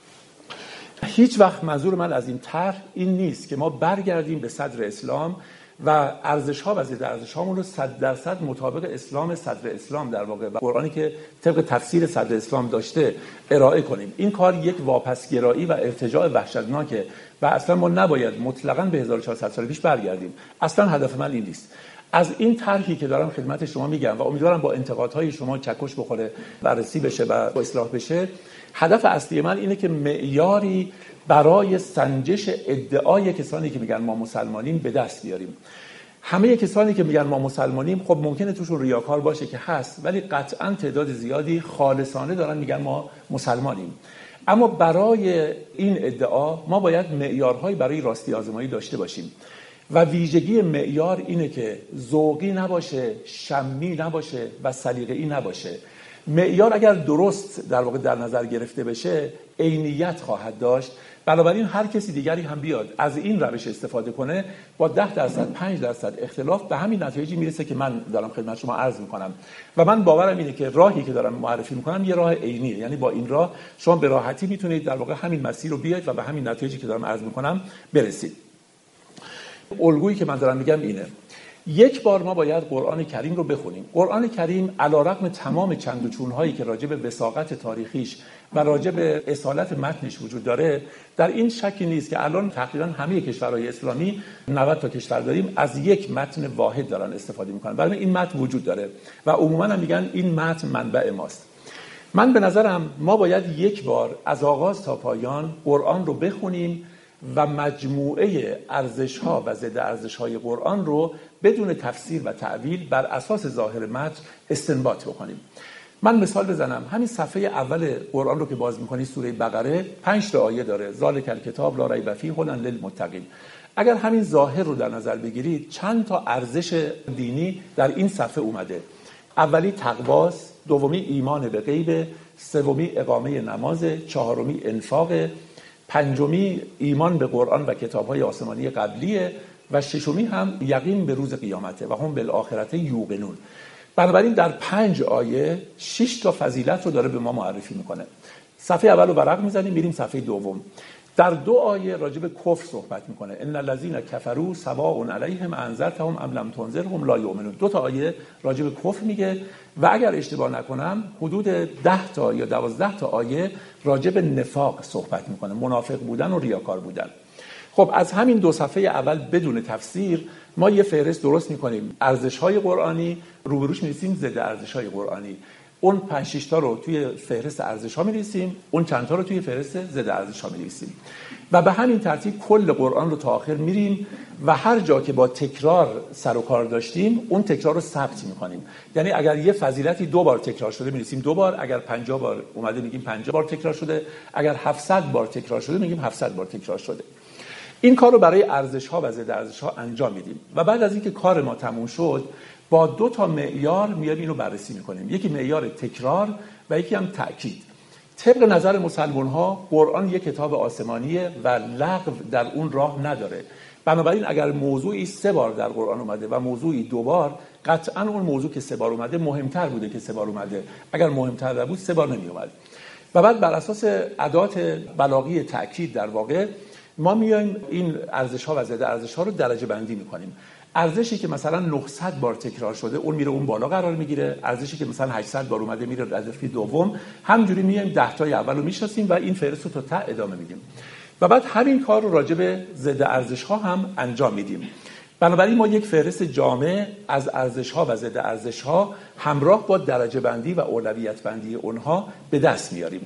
S1: هیچ وقت منظور من از این طرح این نیست که ما برگردیم به صدر اسلام و ارزش‌ها و ضد ارزش‌هامون رو صد درصد مطابق اسلام صدر اسلام در واقع و قرآنی که طبق تفسیر صدر اسلام داشته ارائه کنیم. این کار یک واپسگرایی و ارتجاع وحشتناکه و اصلا ما نباید مطلقاً به هزار و چهارصد سال پیش برگردیم. اصلا هدف من این نیست. از این طرحی که دارم خدمت شما میگم و امیدوارم با انتقادهای شما چکش بخوره، بررسی بشه و اصلاح بشه، هدف اصلی من اینه که معیاری برای سنجش ادعای کسانی که میگن ما مسلمانیم به دست بیاریم. همه کسانی که میگن ما مسلمانیم خب ممکنه توشون ریاکار باشه که هست، ولی قطعاً تعداد زیادی خالصانه دارن میگن ما مسلمانیم. اما برای این ادعا ما باید معیارهایی برای راستی آزمایی داشته باشیم و ویژگی معیار اینه که ذوقی نباشه، شمی نباشه و سلیقه‌ای نباشه. معیار اگر درست در واقع در نظر گرفته بشه عینیت خواهد داشت. بنابراین هر کسی دیگری هم بیاد از این روش استفاده کنه با ده درصد پنج درصد اختلاف به همین نتایجی میرسه که من دارم خدمت شما عرض میکنم و من باورم اینه که راهی که دارم معرفی میکنم یه راه عینیه. یعنی با این راه شما به راحتی میتونید در واقع همین مسیر رو بیاید و به همین نتایجی که دارم عرض میکنم برسید. الگویی که من دارم میگم اینه: یک بار ما باید قرآن کریم رو بخونیم. قرآن کریم علیرغم تمام چند و چونهایی که راجع به وثاقت تاریخیش و راجع به اصالت متنش وجود داره، در این شکی نیست که الان تقریبا همه کشورهای اسلامی نود تا کشور داریم از یک متن واحد دارن استفاده میکنن. برای این متن وجود داره و عموما هم میگن این متن منبع ماست. من به نظرم ما باید یک بار از آغاز تا پایان قرآن رو بخونیم و مجموعه ارزش‌ها و ضد ارزش‌های قرآن رو بدون تفسیر و تعویل بر اساس ظاهر متن استنباط بکنیم. من مثال بزنم. همین صفحه اول قرآن رو که باز می‌کنید، سوره بقره، پنج تا آیه داره. ذالک الکتاب لا ریب فیه هدی للمتقین. اگر همین ظاهر رو در نظر بگیرید، چند تا ارزش دینی در این صفحه اومده. اولی تقواست، دومی ایمان به غیب، سومی اقامه نماز، چهارمی انفاق، پنجمی ایمان به قرآن و کتاب‌های آسمانی قبلیه و ششمی هم یقین به روز قیامته و هم بالآخرة یوقنون. بنابراین در پنج آیه شش تا فضیلت رو داره به ما معرفی میکنه. صفحه اول رو ورق میزنیم میریم صفحه دوم. در دو آیه راجع به کفر صحبت میکنه. ان الذين كفروا سواء علیهم انذرتهم ام لم تنذرهم لا یؤمنون. دو تا آیه راجع به کفر میگه و اگر اشتباه نکنم حدود ده تا یا دوازده تا آیه راجع به نفاق صحبت میکنه، منافق بودن و ریاکار بودن. خب از همین دو صفحه اول بدون تفسیر ما یه فهرست درست میکنیم. ارزش‌های قرآنی، روبروش می‌نویسیم ضد ارزش‌های قرآنی. اون پنج شش تا رو توی فهرست ارزش‌ها می‌نویسیم، اون چند تا رو توی فهرست ضد ارزش‌ها می‌نویسیم. و به همین ترتیب کل قرآن رو تا آخر میریم و هر جا که با تکرار سر و کار داشتیم اون تکرار رو ثبت می‌کنیم. یعنی اگر یه فضیلتی دو بار تکرار شده می‌نویسیم دو بار، اگر پنجاه بار اومده میگیم پنجاه بار تکرار شده، اگر هفتصد بار تکرار شده میگیم هفتصد بار تکرار شده. این کار رو برای ارزش‌ها و ضد ارزش‌ها انجام میدیم و بعد از اینکه کار ما تموم شد با دو تا معیار میایم اینو بررسی میکنیم. یکی معیار تکرار و یکی هم تأکید. طبق نظر مسلمان‌ها قرآن یک کتاب آسمانیه و لغو در اون راه نداره. بنابراین اگر موضوعی سه بار در قرآن اومده و موضوعی دو بار، قطعاً اون موضوع که سه بار اومده مهمتر بوده که سه بار اومده. اگر مهمتر نبود سه بار نمیومد. و بعد بر اساس ادات بلاغی تأکید در واقع ما میایم این ارزش‌ها و ضد ارزش‌ها رو درجه بندی می‌کنیم. ارزشی که مثلا نهصد بار تکرار شده اون میره اون بالا قرار میگیره، ارزشی که مثلا هشتصد بار اومده میره ردیف دوم. همینجوری میایم ده تای اولو میشناسیم و این فهرست رو تا ته ادامه میدیم و بعد همین کار رو راجع به ضد ارزش ها هم انجام میدیم. بنابراین ما یک فهرست جامع از ارزش ها و ضد ارزش ها همراه با درجه بندی و اولویت بندی اونها به دست میاریم.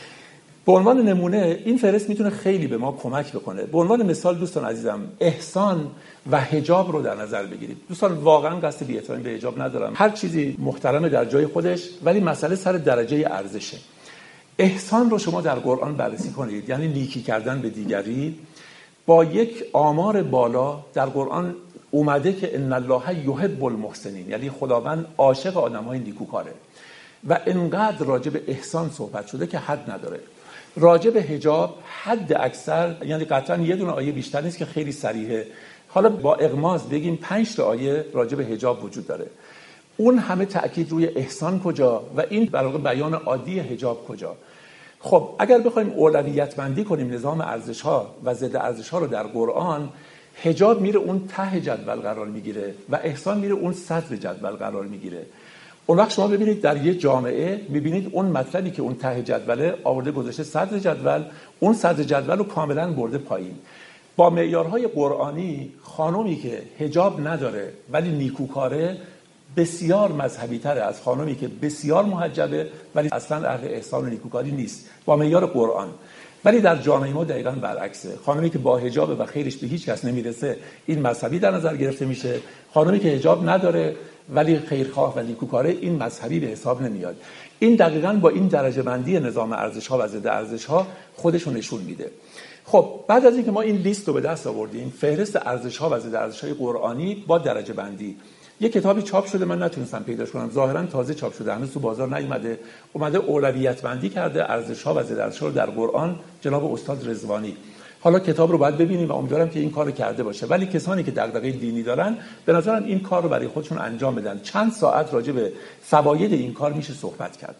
S1: به عنوان نمونه این فهرست میتونه خیلی به ما کمک بکنه. به عنوان مثال دوستان عزیزم، احسان و حجاب رو در نظر بگیرید. دوستان واقعا قصد بی‌احترامی به حجاب ندارم، هر چیزی محترمه در جای خودش، ولی مسئله سر درجه ارزشه. احسان رو شما در قرآن بررسی کنید، یعنی نیکی کردن به دیگری، با یک آمار بالا در قرآن اومده که ان الله یحب المحسنین، یعنی خداوند عاشق آدم‌های نیکوکاره و انقدر راجع به احسان صحبت شده که حد نداره. راجع به حجاب حد اکثر، یعنی قطعا یه دونه آیه بیشتر نیست که خیلی صریحه، حالا با اغماض بگیم پنج تا آیه راجع به حجاب وجود داره. اون همه تأکید روی احسان کجا و این در واقع بیان عادی حجاب کجا؟ خب اگر بخوایم اولویت بندی کنیم نظام ارزش ها و ضد ارزش ها رو در قرآن، حجاب میره اون ته جدول قرار میگیره و احسان میره اون صدر جدول قرار میگیره. اون وقت شما ببینید در یه جامعه میبینید اون مطلبی که اون ته جدوله آورده گذاشته صدر جدول، اون صدر جدول رو کاملا برده پایین. با معیارهای قرآنی خانومی که حجاب نداره ولی نیکوکاره بسیار مذهبی تره از خانومی که بسیار محجبه ولی اصلا اهل احسان و نیکوکاری نیست با معیار قرآن. ولی در جامعه ما دقیقاً برعکسه، خانومی که با حجابه و خیرش به هیچ کس نمیرسه این مذهبی در نظر گرفته میشه، خانومی که حجاب نداره ولی خیرخواه و نیکوکاره این مذهبی به حساب نمیاد. این دقیقاً با این درجه بندی نظام ارزش ها و ضد ارزش ها خودشون نشون میده. خب بعد از اینکه ما این لیست رو به دست آوردیم، فهرست ارزش ها و ضد ارزش های قرآنی با درجه بندی، یک کتابی چاپ شده، من نتونستم پیداش کنم، ظاهرا تازه چاپ شده، هنوز تو بازار نیومده، اومده اولویت بندی کرده ارزش ها و ضد ارزش ها رو در قرآن، جناب استاد رضوانی. حالا کتاب رو باید ببینیم و امیدوارم که این کارو کرده باشه، ولی کسانی که دغدغه دینی دارن به نظرم این کار رو برای خودشون انجام بدن. چند ساعت راجع به فواید این کار میشه صحبت کرد.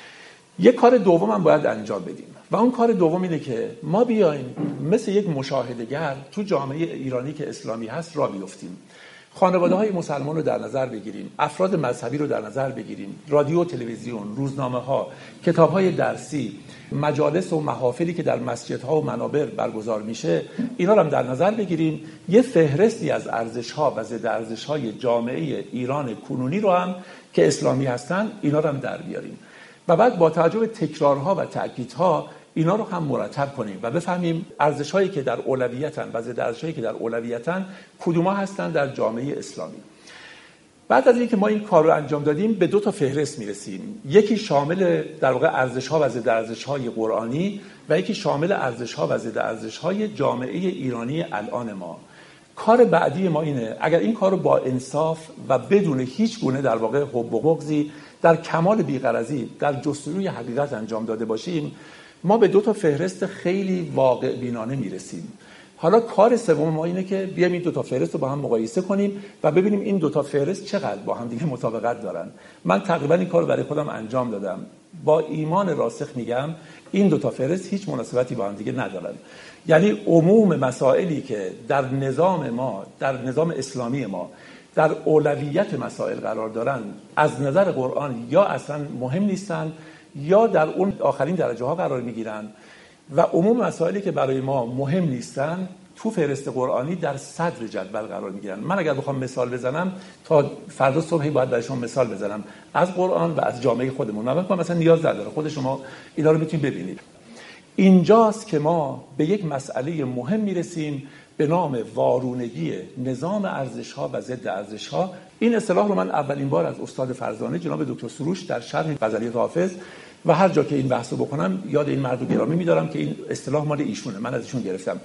S1: یک کار دوم هم باید انجام بدیم و اون کار دوم اینه که ما بیایم مثل یک مشاهده‌گر تو جامعه ایرانی که اسلامی هست را بیفتیم. خانواده‌های مسلمان رو در نظر بگیریم، افراد مذهبی رو در نظر بگیریم، رادیو و تلویزیون، روزنامه‌ها، کتاب‌های درسی، مجالس و محافلی که در مسجدها و منابر برگزار میشه، اینا رو هم در نظر بگیریم. یه فهرستی از ارزش‌ها و ضد ارزش‌های جامعه ایران کنونی رو هم که اسلامی هستن اینا رو هم در بیاریم و بعد با توجه به تکرارها و تأکیدها اینا رو هم مرتب کنیم و بفهمیم ارزش‌هایی که در اولویتن و ضد ارزش‌هایی که در اولویتن کدوم‌ها هستن در جامعه اسلامی. بعد از اینکه ما این کار رو انجام دادیم به دو تا فهرست میرسیم، یکی شامل در واقع ارزش‌ها و ضد ارزش‌های قرآنی و یکی شامل ارزش‌ها و ضد ارزش‌های جامعه ایرانی الان ما. کار بعدی ما اینه اگر این کار رو با انصاف و بدون هیچ گونه در واقع حب و بغضی، در کمال بی‌غرضی، در جستجوی حقیقت انجام داده باشیم، ما به دو تا فهرست خیلی واقع بینانه میرسیم. حالا کار سوم ما اینه که بیایم این دو تا فهرست رو با هم مقایسه کنیم و ببینیم این دو تا فهرست چقدر با هم دیگه مطابقت دارن. من تقریبا این کار رو برای خودم انجام دادم. با ایمان راسخ میگم این دو تا فهرست هیچ مناسبتی با هم دیگه ندارن. یعنی عموم مسائلی که در نظام ما، در نظام اسلامی ما در اولویت مسائل قرار دارن، از نظر قرآن یا اصلا مهم نیستن یا در اون آخرین درجه ها قرار میگیرن و عموم مسائلی که برای ما مهم نیستن تو فهرست قرآنی در صدر جدول قرار میگیرن. من اگر بخوام مثال بزنم تا فردا صبحی باید برای شما مثال بزنم از قرآن و از جامعه خودمون. من فکر مثلا نیاز نداره، خود شما اینا رو میتونید ببینید. اینجاست که ما به یک مسئله مهم میرسیم به نام وارونگی نظام ارزش‌ها و ضد ارزش‌ها. این اصطلاح رو من اولین بار از استاد فرزانه جناب دکتر سروش در شرح غزلیات حافظ و هر جا که این بحثو بکنم یاد این مرد گرامی می‌دارم که این اصطلاح مال ایشونه، من از ایشون گرفتم.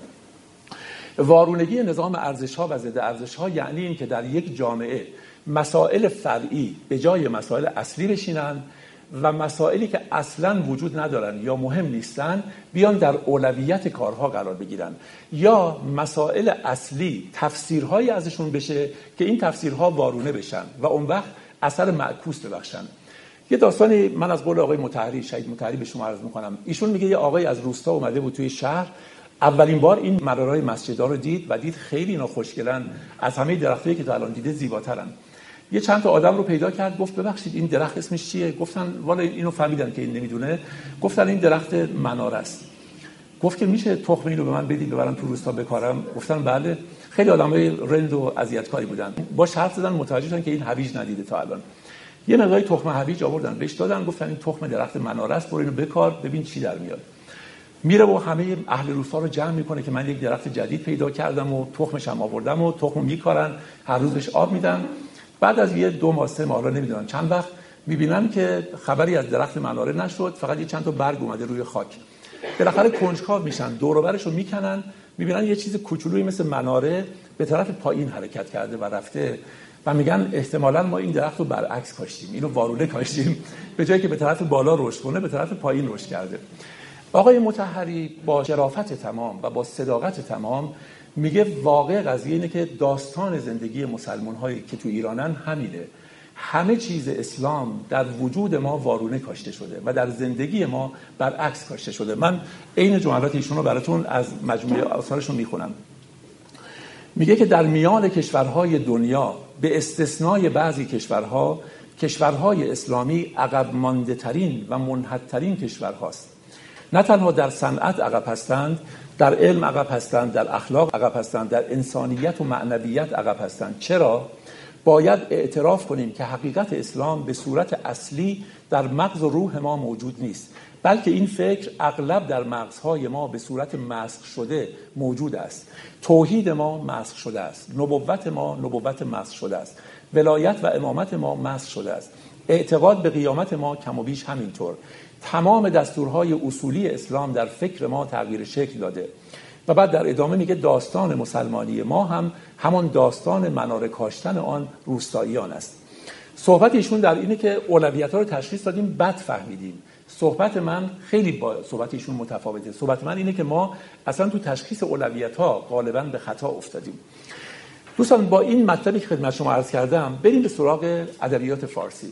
S1: وارونگی نظام ارزش‌ها و ضد ارزش‌ها یعنی این که در یک جامعه مسائل فرعی به جای مسائل اصلی بشینن و مسائلی که اصلاً وجود ندارن یا مهم نیستن بیان در اولویت کارها قرار بگیرن، یا مسائل اصلی تفسیرهایی ازشون بشه که این تفسیرها وارونه بشن و اون وقت اثر معکوس ببخشن. یه داستانی من از قول آقای مطهری، شهید مطهری به شما عرض میکنم. ایشون میگه یه آقای از روستا اومده بود توی شهر، اولین بار این منارهای مسجدها رو دید و دید خیلی اینا خوشگلن، از همه درختایی که تا الان دیده زیباترن. یه چند تا آدم رو پیدا کرد، گفت ببخشید این درخت اسمش چیه؟ گفتن والا اینو فهمیدن که این نمیدونه. گفتن این درخت مناره است. گفت که میشه تخم اینو به من بدی ببرم تو روستا بکارم؟ گفتن بله. خیلی آدمای رند و اذیتکاری بودن. با حرف زدن متوجه شدن که این هویج ندیده تا الان. یه مقداری تخم هویج آوردن بهش دادن، گفتن این تخم درخت مناره است، برو اینو بکار ببین چی در میاد. میره و همه اهل روستا رو جمع میکنه که من یک درخت جدید پیدا کردم و تخمش هم آوردم و تخمو میکارن، هر روز بهش آب میدن. بعد از یه دو ماه سه ماه رو نمیدونن چند وقت میبینن که خبری از درخت مناره نشد، فقط یه چند تا برگ اومده روی خاک. بالاخره کنجکاو میشن، دور و برش رو میکنن، میبینن یه چیز کوچولویی مثل مناره به طرف پایین حرکت کرده و رفته و میگن احتمالاً ما این درخت رو برعکس کاشتیم، اینو وارونه کاشتیم، به جایی که به طرف بالا رشد کنه به طرف پایین رشد کرده. آقای مطهری با شرافت تمام و با صداقت تمام میگه واقع قضیه اینه که داستان زندگی مسلمان‌هایی که تو ایرانن همینه. همه چیز اسلام در وجود ما وارونه کاشته شده و در زندگی ما برعکس کاشته شده. من عین جملات ایشون رو براتون از مجموعه آثارشون میخونم. میگه که در میان کشورهای دنیا به استثنای بعضی کشورها، کشورهای اسلامی عقب مانده ترین و منحدترین کشورهاست. نه تنها در صنعت عقب هستند، در علم عقب هستند، در اخلاق عقب هستند، در انسانیت و معنویت عقب هستند. چرا؟ باید اعتراف کنیم که حقیقت اسلام به صورت اصلی در مغز و روح ما موجود نیست، بلکه این فکر اغلب در مغزهای ما به صورت مسخ شده موجود است. توحید ما مسخ شده است، نبوت ما نبوت مسخ شده است، ولایت و امامت ما مسخ شده است، اعتقاد به قیامت ما کم و بیش همینطور. تمام دستورهای اصولی اسلام در فکر ما تغییر شکل داده. و بعد در ادامه میگه داستان مسلمانی ما هم همان داستان مناره کاشتن آن روستاییان است. صحبت ایشون در اینه که اولویت‌ها رو تشخیص دادیم، بد فهمیدیم. صحبت من خیلی با صحبت ایشون متفاوته. صحبت من اینه که ما اصلا تو تشخیص اولویت‌ها غالباً به خطا افتادیم. دوستان با این مطلبی که خدمت شما عرض کردم بریم به سراغ ادبیات فارسی.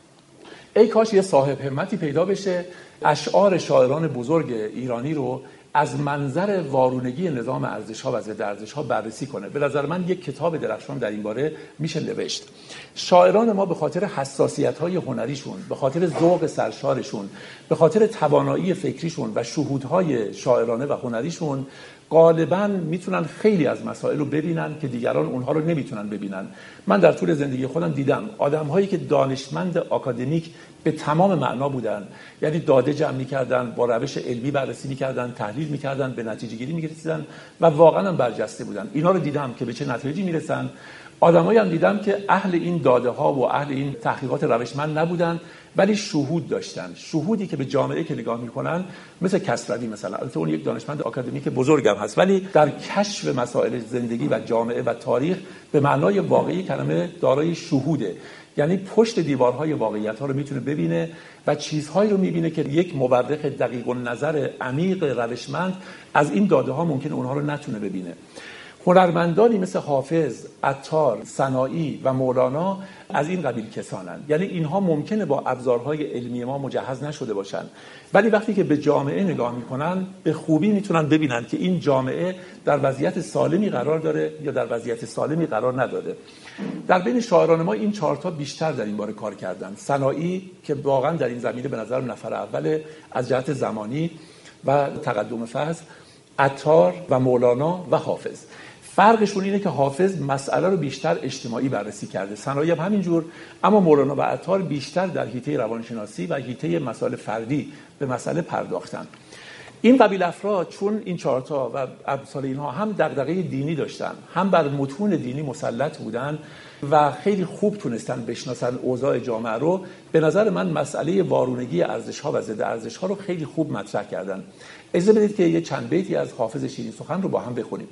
S1: ای کاش یه صاحب همتی پیدا بشه اشعار شاعران بزرگ ایرانی رو از منظر وارونگی نظام ارزش‌ها و ضد ارزش‌ها بررسی کنه. به نظر من یک کتاب درخشان در این باره میشه نوشت. شاعران ما به خاطر حساسیت‌های هنریشون، به خاطر ذوق سرشارشون، به خاطر توانایی فکریشون و شهودهای شاعرانه و هنریشون غالباً میتونن خیلی از مسائل رو ببینن که دیگران اونها رو نمیتونن ببینن. من در طول زندگی خودم دیدم آدم‌هایی که دانشمند آکادمیک به تمام معنا بودن، یعنی داده جمع می‌کردن، با روش علمی بررسی می‌کردن، تحلیل می‌کردن، به نتیجه گیری می‌رسیدن و واقعاً هم برجسته بودن. اینا رو دیدم که به چه نتایجی میرسن. آدمایی هم دیدم که اهل این داده‌ها و اهل این تحقیقات روشمند نبودن ولی شهود داشتن. شهودی که به جامعه که نگاه میکنن، مثل کسروی مثلا، البته اون یک دانشمند آکادمیک بزرگم هست ولی در کشف مسائل زندگی و جامعه و تاریخ به معنای واقعی کلمه دارای شهوده، یعنی پشت دیوارهای واقعیت ها رو میتونه ببینه و چیزهایی رو میبینه که یک مورخ دقیق النظر عمیق روشمند از این داده ها ممکنه اونها رو نتونه ببینه. هنرمندانی مثل حافظ، عطار، سنایی و مولانا از این قبیل کسانند. یعنی اینها ممکنه با ابزارهای علمی ما مجهز نشده باشن ولی وقتی که به جامعه نگاه میکنن به خوبی میتونن ببینن که این جامعه در وضعیت سالمی قرار داره یا در وضعیت سالمی قرار نداره. در بین شاعران ما این چهار تا بیشتر در این باره کار کردن. سنایی که واقعا در این زمینه به نظر نفر اول از جهت زمانی و تقدم فضل، عطار و مولانا و حافظ. فرقشون اینه که حافظ مسئله رو بیشتر اجتماعی بررسی کرده، سنایی هم همینجور، اما مولانا و عطار بیشتر در حیطه روانشناسی و حیطه مسائل فردی به مسئله پرداختن. این قبیل افراد چون این چهار تا و امثال اینها هم دغدغه دینی داشتن، هم بر متون دینی مسلط بودن و خیلی خوب تونستن بشناسن اوضاع جامعه رو، به نظر من مسئله وارونگی ارزش‌ها و ضد ارزش‌ها رو خیلی خوب مطرح کردن. اجازه بدید که یه چند بیتی از حافظ شیرین سخن رو با هم بخونیم.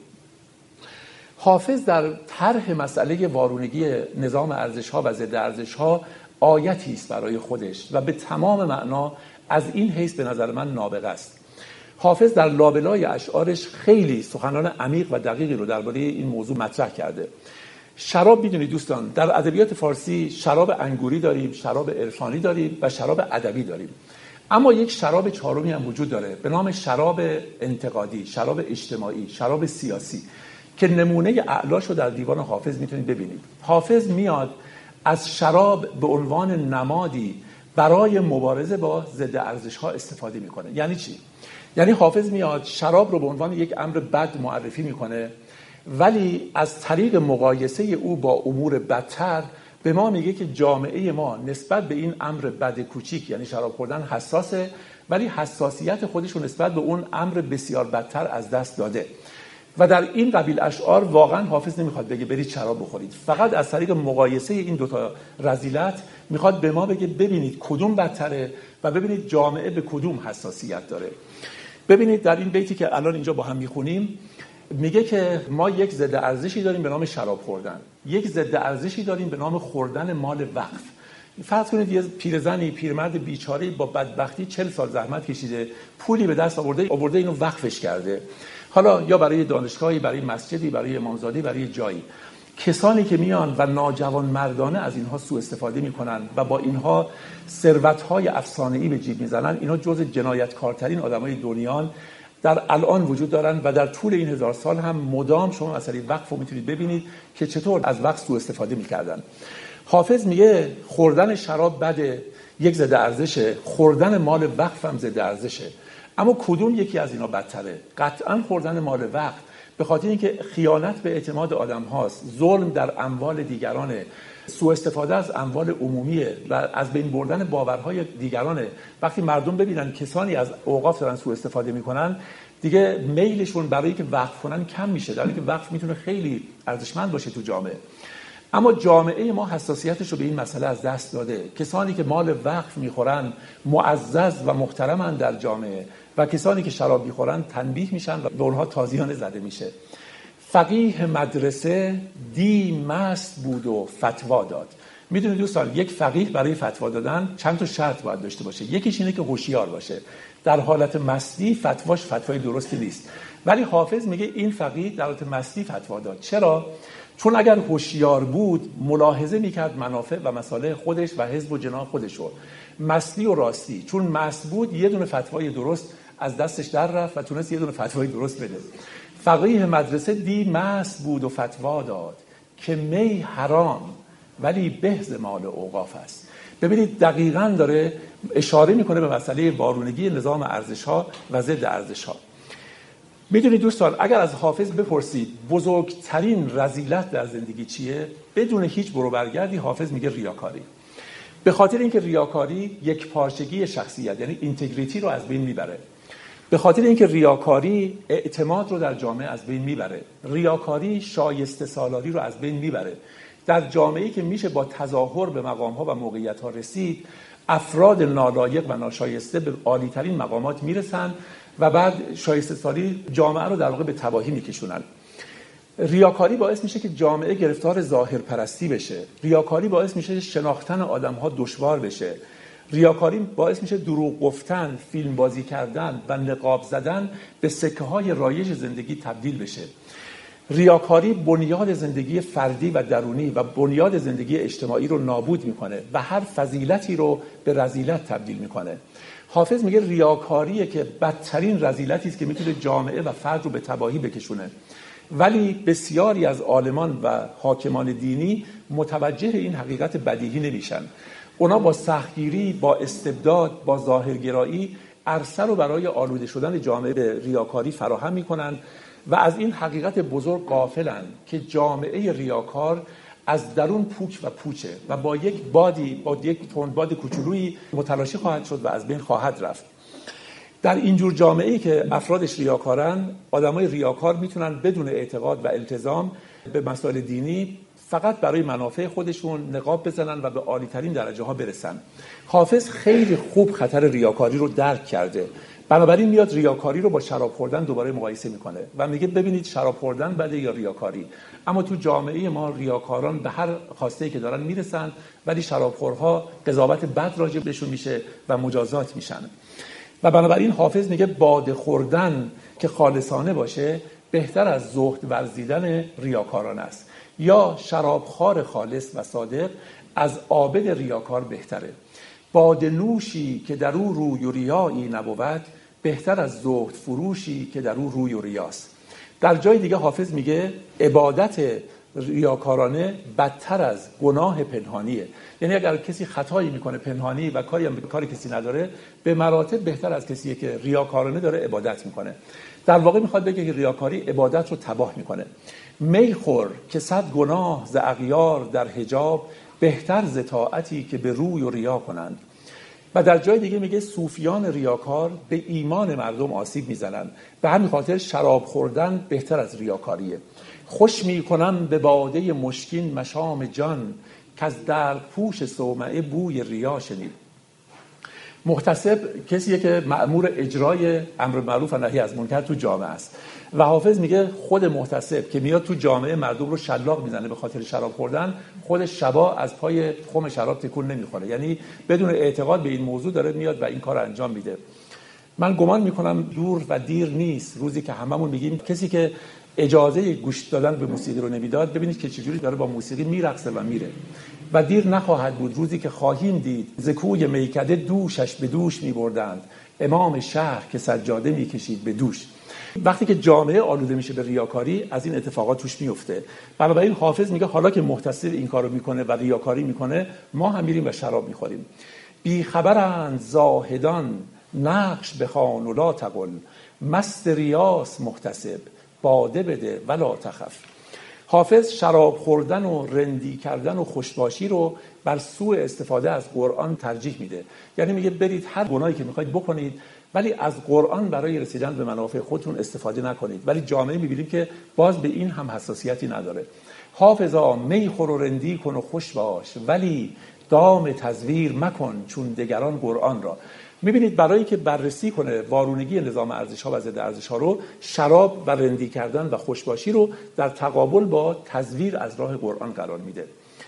S1: حافظ در طرح مسئله وارونگی نظام ارزش‌ها و ضد ارزش‌ها آیتی است برای خودش و به تمام معنا از این حیث به نظر من نابغه است. حافظ در لابلای اشعارش خیلی سخنان عمیق و دقیقی رو درباره این موضوع مطرح کرده. شراب میدونید دوستان، در ادبیات فارسی شراب انگوری داریم، شراب عرفانی داریم و شراب ادبی داریم. اما یک شراب چهارمی هم وجود داره به نام شراب انتقادی، شراب اجتماعی، شراب سیاسی که نمونه اعلاشو در دیوان حافظ میتونید ببینید. حافظ میاد از شراب به عنوان نمادی برای مبارزه با ضد ارزش‌ها استفاده میکنه. یعنی چی؟ یعنی حافظ میاد شراب رو به عنوان یک امر بد معرفی میکنه، ولی از طریق مقایسه او با امور بدتر به ما میگه که جامعه ما نسبت به این امر بد کوچیک یعنی شراب خوردن حساسه، ولی حساسیت خودش رو نسبت به اون امر بسیار بدتر از دست داده. و در این قبیل اشعار واقعا حافظ نمیخواد بگه برید شراب بخورید، فقط از طریق مقایسه این دوتا رذیلت میخواد به ما بگه ببینید کدوم بدتره و ببینید جامعه به کدوم حساسیت داره. ببینید در این بیتی که الان اینجا با هم میخونیم میگه که ما یک ضد ارزشی داریم به نام شراب خوردن، یک ضد ارزشی داریم به نام خوردن مال وقف. فرض کنید یه پیرزنی، پیرمرد بیچاره‌ای با بدبختی چهل سال زحمت کشیده، پولی به دست آورده، آورده اینو وقفش کرده. حالا یا برای دانشگاهی، برای مسجدی، برای امامزاده، برای جایی. کسانی که میان و ناجوان مردانه از اینها سوء استفاده میکنن و با اینها ثروت‌های افسانه‌ای به جیب میزنن، اینا جزء جنایتکارترین آدمای دنیان در الان وجود دارن و در طول این هزار سال هم مدام شما مسئله وقف رو میتونید ببینید که چطور از وقف سوء استفاده میکردن. حافظ میگه خوردن شراب بده، یک ضد ارزشه، خوردن مال وقف هم ضد ارزشه. اما کدوم یکی از اینا بدتره؟ قطعاً خوردن مال وقف، به خاطر اینکه خیانت به اعتماد آدم هاست، ظلم در اموال دیگرانه، سوء استفاده از اموال عمومیه و از بین بردن باورهای دیگرانه. وقتی مردم ببینن کسانی از اوقاف دارن سوء استفاده میکنن، دیگه میلشون برای که وقف کنن کم میشه، در حالی که وقف میتونه خیلی ارزشمند باشه تو جامعه. اما جامعه ما حساسیتش رو به این مسئله از دست داده. کسانی که مال وقف میخورن معزز و محترمن در جامعه و کسانی که شراب میخورن تنبیه میشن و به اونها تازیانه زده میشه. فقیه مدرسه دی مست بود و فتوا داد. میدونید دوستان، یک فقیه برای فتوا دادن چند تا شرط باید داشته باشه. یکیش اینه که هوشیار باشه. در حالت مستی فتواش فتوای درستی نیست. ولی حافظ میگه این فقیه در حالت مستی فتوا داد. چرا؟ چون اگر هوشیار بود ملاحظه میکرد منافع و مصالح خودش و حزب و جناح خودش رو. مستی و راستی، چون مست بود یه دونه فتوای درست از دستش در رفت و تونست یه دونه فتوای درست بده. فقیه مدرسه دی مست بود و فتوا داد که می حرام ولی بهز مال اوقاف است. ببینید دقیقاً داره اشاره میکنه به مسئله وارونگی نظام ارزش‌ها و ضد ارزش‌ها. میدونید دوستان، اگر از حافظ بپرسید بزرگترین رذیلت در زندگی چیه، بدون هیچ برو برگردی حافظ میگه ریاکاری. به خاطر اینکه ریاکاری یک پارچگی شخصیت یعنی اینتگریتی رو از بین میبره. به خاطر اینکه ریاکاری اعتماد رو در جامعه از بین میبره. ریاکاری شایسته سالاری رو از بین میبره. در جامعه‌ای که میشه با تظاهر به مقام‌ها و موقعیت‌ها رسید، افراد نالایق و ناشایسته به عالی‌ترین مقامات میرسن و بعد شایسته سالی جامعه رو در واقع به تباهی میکشونن. ریاکاری باعث میشه که جامعه گرفتار ظاهر پرستی بشه. ریاکاری باعث میشه شناختن آدم‌ها دشوار بشه. ریاکاری باعث میشه دروغ گفتن، فیلم بازی کردن و نقاب زدن به سکه‌های رایج زندگی تبدیل بشه. ریاکاری بنیاد زندگی فردی و درونی و بنیاد زندگی اجتماعی رو نابود میکنه و هر فضیلتی رو به رذیلت تبدیل میکنه. حافظ میگه ریاکاریه که بدترین رذیلتی است که میتونه جامعه و فرد رو به تباهی بکشونه. ولی بسیاری از عالمان و حاکمان دینی متوجه این حقیقت بدیهی نمیشن. اونا با سختگیری، با استبداد، با ظاهرگرایی عرصه رو برای آلوده شدن جامعه به ریاکاری فراهم میکنن و از این حقیقت بزرگ غافلن که جامعه ریاکار از درون پوک و پوچه و با یک بادی با یک تندباد کوچولویی متلاشی خواهد شد و از بین خواهد رفت. در اینجور جامعه‌ای که افرادش ریاکارن، آدمای ریاکار میتونن بدون اعتقاد و التزام به مسائل دینی فقط برای منافع خودشون نقاب بزنن و به عالی‌ترین درجه ها برسن. حافظ خیلی خوب خطر ریاکاری رو درک کرده. بنابراین میاد ریاکاری رو با شراب خوردن دوباره مقایسه میکنه و میگه ببینید شراب خوردن بده یا ریاکاری. اما تو جامعه ما ریاکاران به هر خواسته‌ای که دارن میرسن، ولی شرابخورها قضاوت بد راجع بهشون میشه و مجازات میشن. و بنابراین حافظ میگه باده خوردن که خالصانه باشه بهتر از زهد ورزیدن ریاکاران است، یا شرابخوار خالص و صادق از عابد ریاکار بهتره. باده نوشی که در او روی و ریایی نبود، بهتر از زهد فروشی که در او روی و ریاست. در جای دیگه حافظ میگه عبادت ریاکارانه بدتر از گناه پنهانیه. یعنی اگر کسی خطایی میکنه پنهانی و کاری هم به کاری کسی نداره، به مراتب بهتر از کسیه که ریاکارانه داره عبادت میکنه. در واقع میخواد بگه که ریاکاری عبادت رو تباه میکنه. می خور که صد گناه ز اغیار در حجاب، بهتر ز طاعتی که به روی و ریا کنند. و در جای دیگه میگه صوفیان ریاکار به ایمان مردم آسیب میزنند، به همین خاطر شراب خوردن بهتر از ریاکاریه. خوش میکنم به باده مشکین مشام جان، که از در پوش صومعه بوی ریا شنید. محتسب کسیه که مأمور اجرای امر معروف و نهی از منکر تو جامعه است و حافظ میگه خود محتسب که میاد تو جامعه مردم رو شلاق میزنه به خاطر شراب خوردن، خود شبا از پای خم شراب تکون نمیخوره، یعنی بدون اعتقاد به این موضوع داره میاد و این کار رو انجام میده. من گمان میکنم دور و دیر نیست روزی که هممون میگیم کسی که اجازه گوش دادن به موسیقی رو نمیداد، ببینید که چجوری داره با موسیقی میرقصه و میره. و دیر نخواهد بود روزی که خواهیم دید ز کوی میکده دوشش به دوش میبردند، امام شهر که سجاده میکشید به دوش. وقتی که جامعه آلوده میشه به ریاکاری، از این اتفاقات توش میفته. بنابراین حافظ میگه حالا که محتسب این کارو میکنه و ریاکاری میکنه، ما هم میریم و شراب میخوریم. بی خبرند زاهدان نقش بخوان و لا تقل، مست ریاس محتسب باده بده ولا تخف. حافظ شراب خوردن و رندی کردن و خوشباشی رو بر سوء استفاده از قرآن ترجیح میده. یعنی میگه برید هر گناهی که میخواید بکنید، ولی از قرآن برای رسیدن به منافع خودتون استفاده نکنید. ولی جامعه میبینیم که باز به این هم حساسیتی نداره. حافظا می خور و رندی کن و خوش باش، ولی دام تزویر مکن چون دگران قرآن را. میبینید برای که بررسی کنه وارونگی نظام ارزش‌ها و ضد ارزش‌ها رو، شراب و رندی کردن و خوشباشی رو در تقابل با تزویر از راه قرآن قرار میده.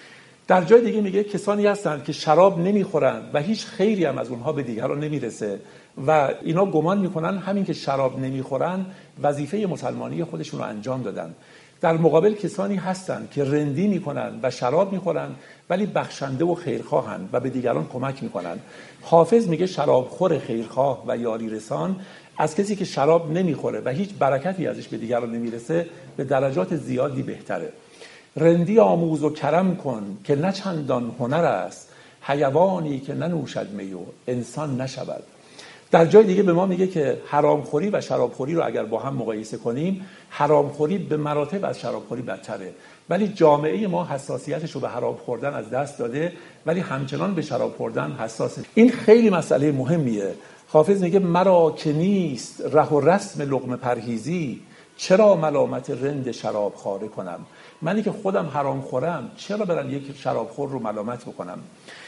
S1: در جای دیگه میگه کسانی هستند که شراب نمیخورند و هیچ خیری هم از اونها به دیگران نمیرسه و اینا گمان میکنن همین که شراب نمیخورن وظیفه مسلمانی خودشون رو انجام دادن. در مقابل کسانی هستند که رندی میکنن و شراب میخورن ولی بخشنده و خیرخواهن و به دیگران کمک میکنن. حافظ میگه شرابخور خیرخواه و یاری رسان از کسی که شراب نمیخوره و هیچ برکتی ازش به دیگران نمیرسه به درجات زیادی بهتره. رندی آموز و کرم کن که نه چندان هنر است، حیوانی که ننوشد می و انسان نشود. در جای دیگه به ما میگه که حرامخوری و شرابخوری رو اگر با هم مقایسه کنیم، حرامخوری به مراتب از شرابخوری بدتره، ولی جامعه ما حساسیتش رو به حرام خوردن از دست داده ولی همچنان به شراب خوردن حساسه. این خیلی مسئله مهمیه. حافظ میگه مرا که نیست ره و رسم لقمه پرهیزی، چرا ملامت رند شراب خواره کنم؟ منی که خودم حرام خورم چرا برم یک شرابخور رو ملامت بکنم؟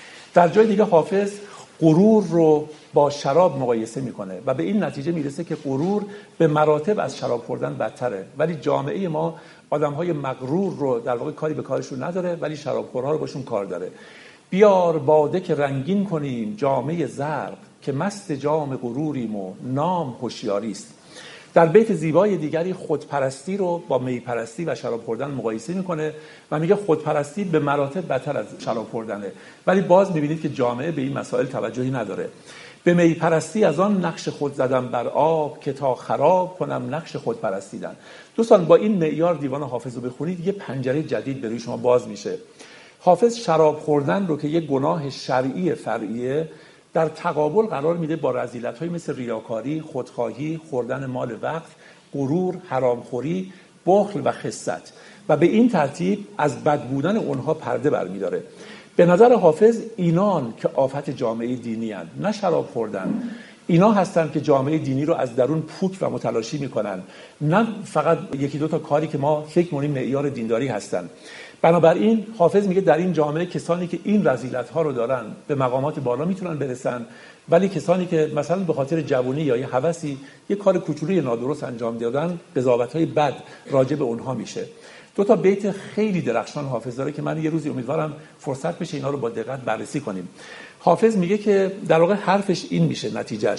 S1: در جای دیگه حافظ غرور رو با شراب مقایسه میکنه و به این نتیجه میرسه که غرور به مراتب از شراب خوردن بدتره، ولی جامعه ما آدمهای مغرور رو در واقع کاری به کارشون نداره ولی شرابخورها رو باشون کار داره. بیار باده که رنگین کنیم جامعه زرق، که مست جام غروریم و نام هوشیاری است. در بیت زیبای دیگری خودپرستی رو با میپرستی و شراب خوردن مقایسه میکنه و میگه خودپرستی به مراتب بدتر از شراب خوردنه، ولی باز میبینید که جامعه به این مسائل توجهی نداره. به میپرستی از آن نقش خود زدم بر آب، که تا خراب کنم نقش خود پرستیدن. دوستان با این معیار دیوان حافظ رو بخونید یه پنجره جدید به روی شما باز میشه. حافظ شراب خوردن رو که یه گناه شرعی فرعیه در تقابل قرار میده با رذیلت‌های مثل ریاکاری، خودخواهی، خوردن مال وقت، غرور، حرامخوری، بخل و خست، و به این ترتیب از بد بودن اونها پرده برمیداره. به نظر حافظ اینان که آفت جامعه دینی هستند، نه شراب خوردن. اینا هستن که جامعه دینی رو از درون پوک و متلاشی میکنن، نه فقط یکی دو تا کاری که ما فکر می‌کنیم معیار دینداری هستن. بنابراین حافظ میگه در این جامعه کسانی که این رذیلت‌ها رو دارن به مقامات بالا میتونن برسن، ولی کسانی که مثلا به خاطر جوانی یا یه هوسی یه کار کوچولوی نادرست انجام دادن، قضاوت‌های بد راجع به اونها میشه. دو تا بیت خیلی درخشان حافظ داره که من یه روزی امیدوارم فرصت بشه اینا رو با دقت بررسی کنیم. حافظ میگه که در واقع حرفش این میشه، نتیجهش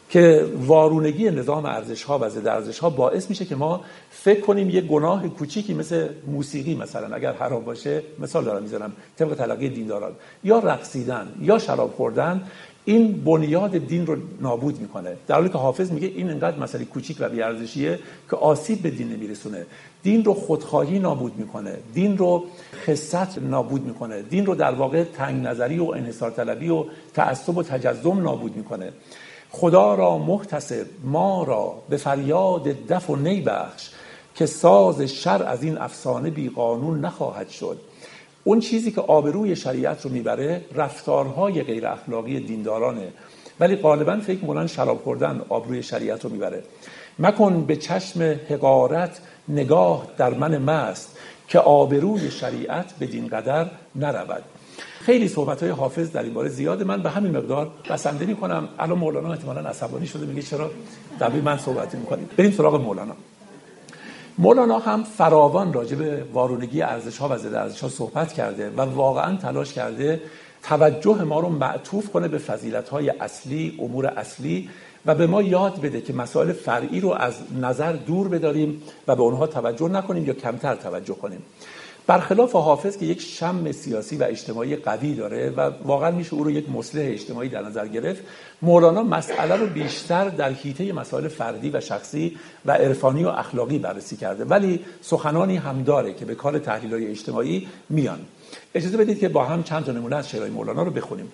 S1: که وارونگی نظام ارزش‌ها و ضد ارزش‌ها باعث میشه که ما فکر کنیم یه گناه کوچیکی مثل موسیقی مثلا اگر حرام باشه، مثال دارم میزنم طبق تلقی دینداران، یا رقصیدن یا شراب خوردن، این بنیاد دین رو نابود میکنه. در حالی که حافظ میگه این انقدر مسئله کوچیک و بی‌ارزشیه که آسیب به دین نمیرسونه. دین رو خودخواهی نابود میکنه، دین رو خست نابود میکنه، دین رو در واقع تنگ نظری و انحصار طلبی و تعصب و تجزم نابود میکنه. خدا را محتسب ما را به فریاد دف و نی بخش، که ساز شر از این افسانه بی قانون نخواهد شد. اون چیزی که آبروی شریعت رو میبره رفتارهای غیر اخلاقی دیندارانه، ولی غالبا فکر می‌کنن شراب خوردن آبروی شریعت رو میبره. مکن به چشم حقارت نگاه در من مست، که آبروی شریعت به دین قدر نرود. خیلی صحبت‌های حافظ در این باره زیاده، من به همین مقدار بسنده می‌کنم. الان مولانا احتمالاً عصبانی شده، میگه چرا در من صحبت می‌کنید. بریم سراغ مولانا. مولانا هم فراوان راجع به وارونگی ارزش‌ها و ضد ارزش‌ها صحبت کرده و واقعاً تلاش کرده توجه ما رو معطوف کنه به فضیلت‌های اصلی، امور اصلی، و به ما یاد بده که مسائل فرعی رو از نظر دور بداریم و به اونها توجه نکنیم یا کمتر توجه کنیم. برخلاف حافظ که یک شم سیاسی و اجتماعی قوی داره و واقعا میشه او رو یک مصلح اجتماعی در نظر گرفت، مولانا مسئله رو بیشتر در حیطه مسائل فردی و شخصی و عرفانی و اخلاقی بررسی کرده، ولی سخنانی هم داره که به کار تحلیل‌های اجتماعی میان. اجازه بدید که با هم چند تا نمونه از شعرهای مولانا رو بخونیم.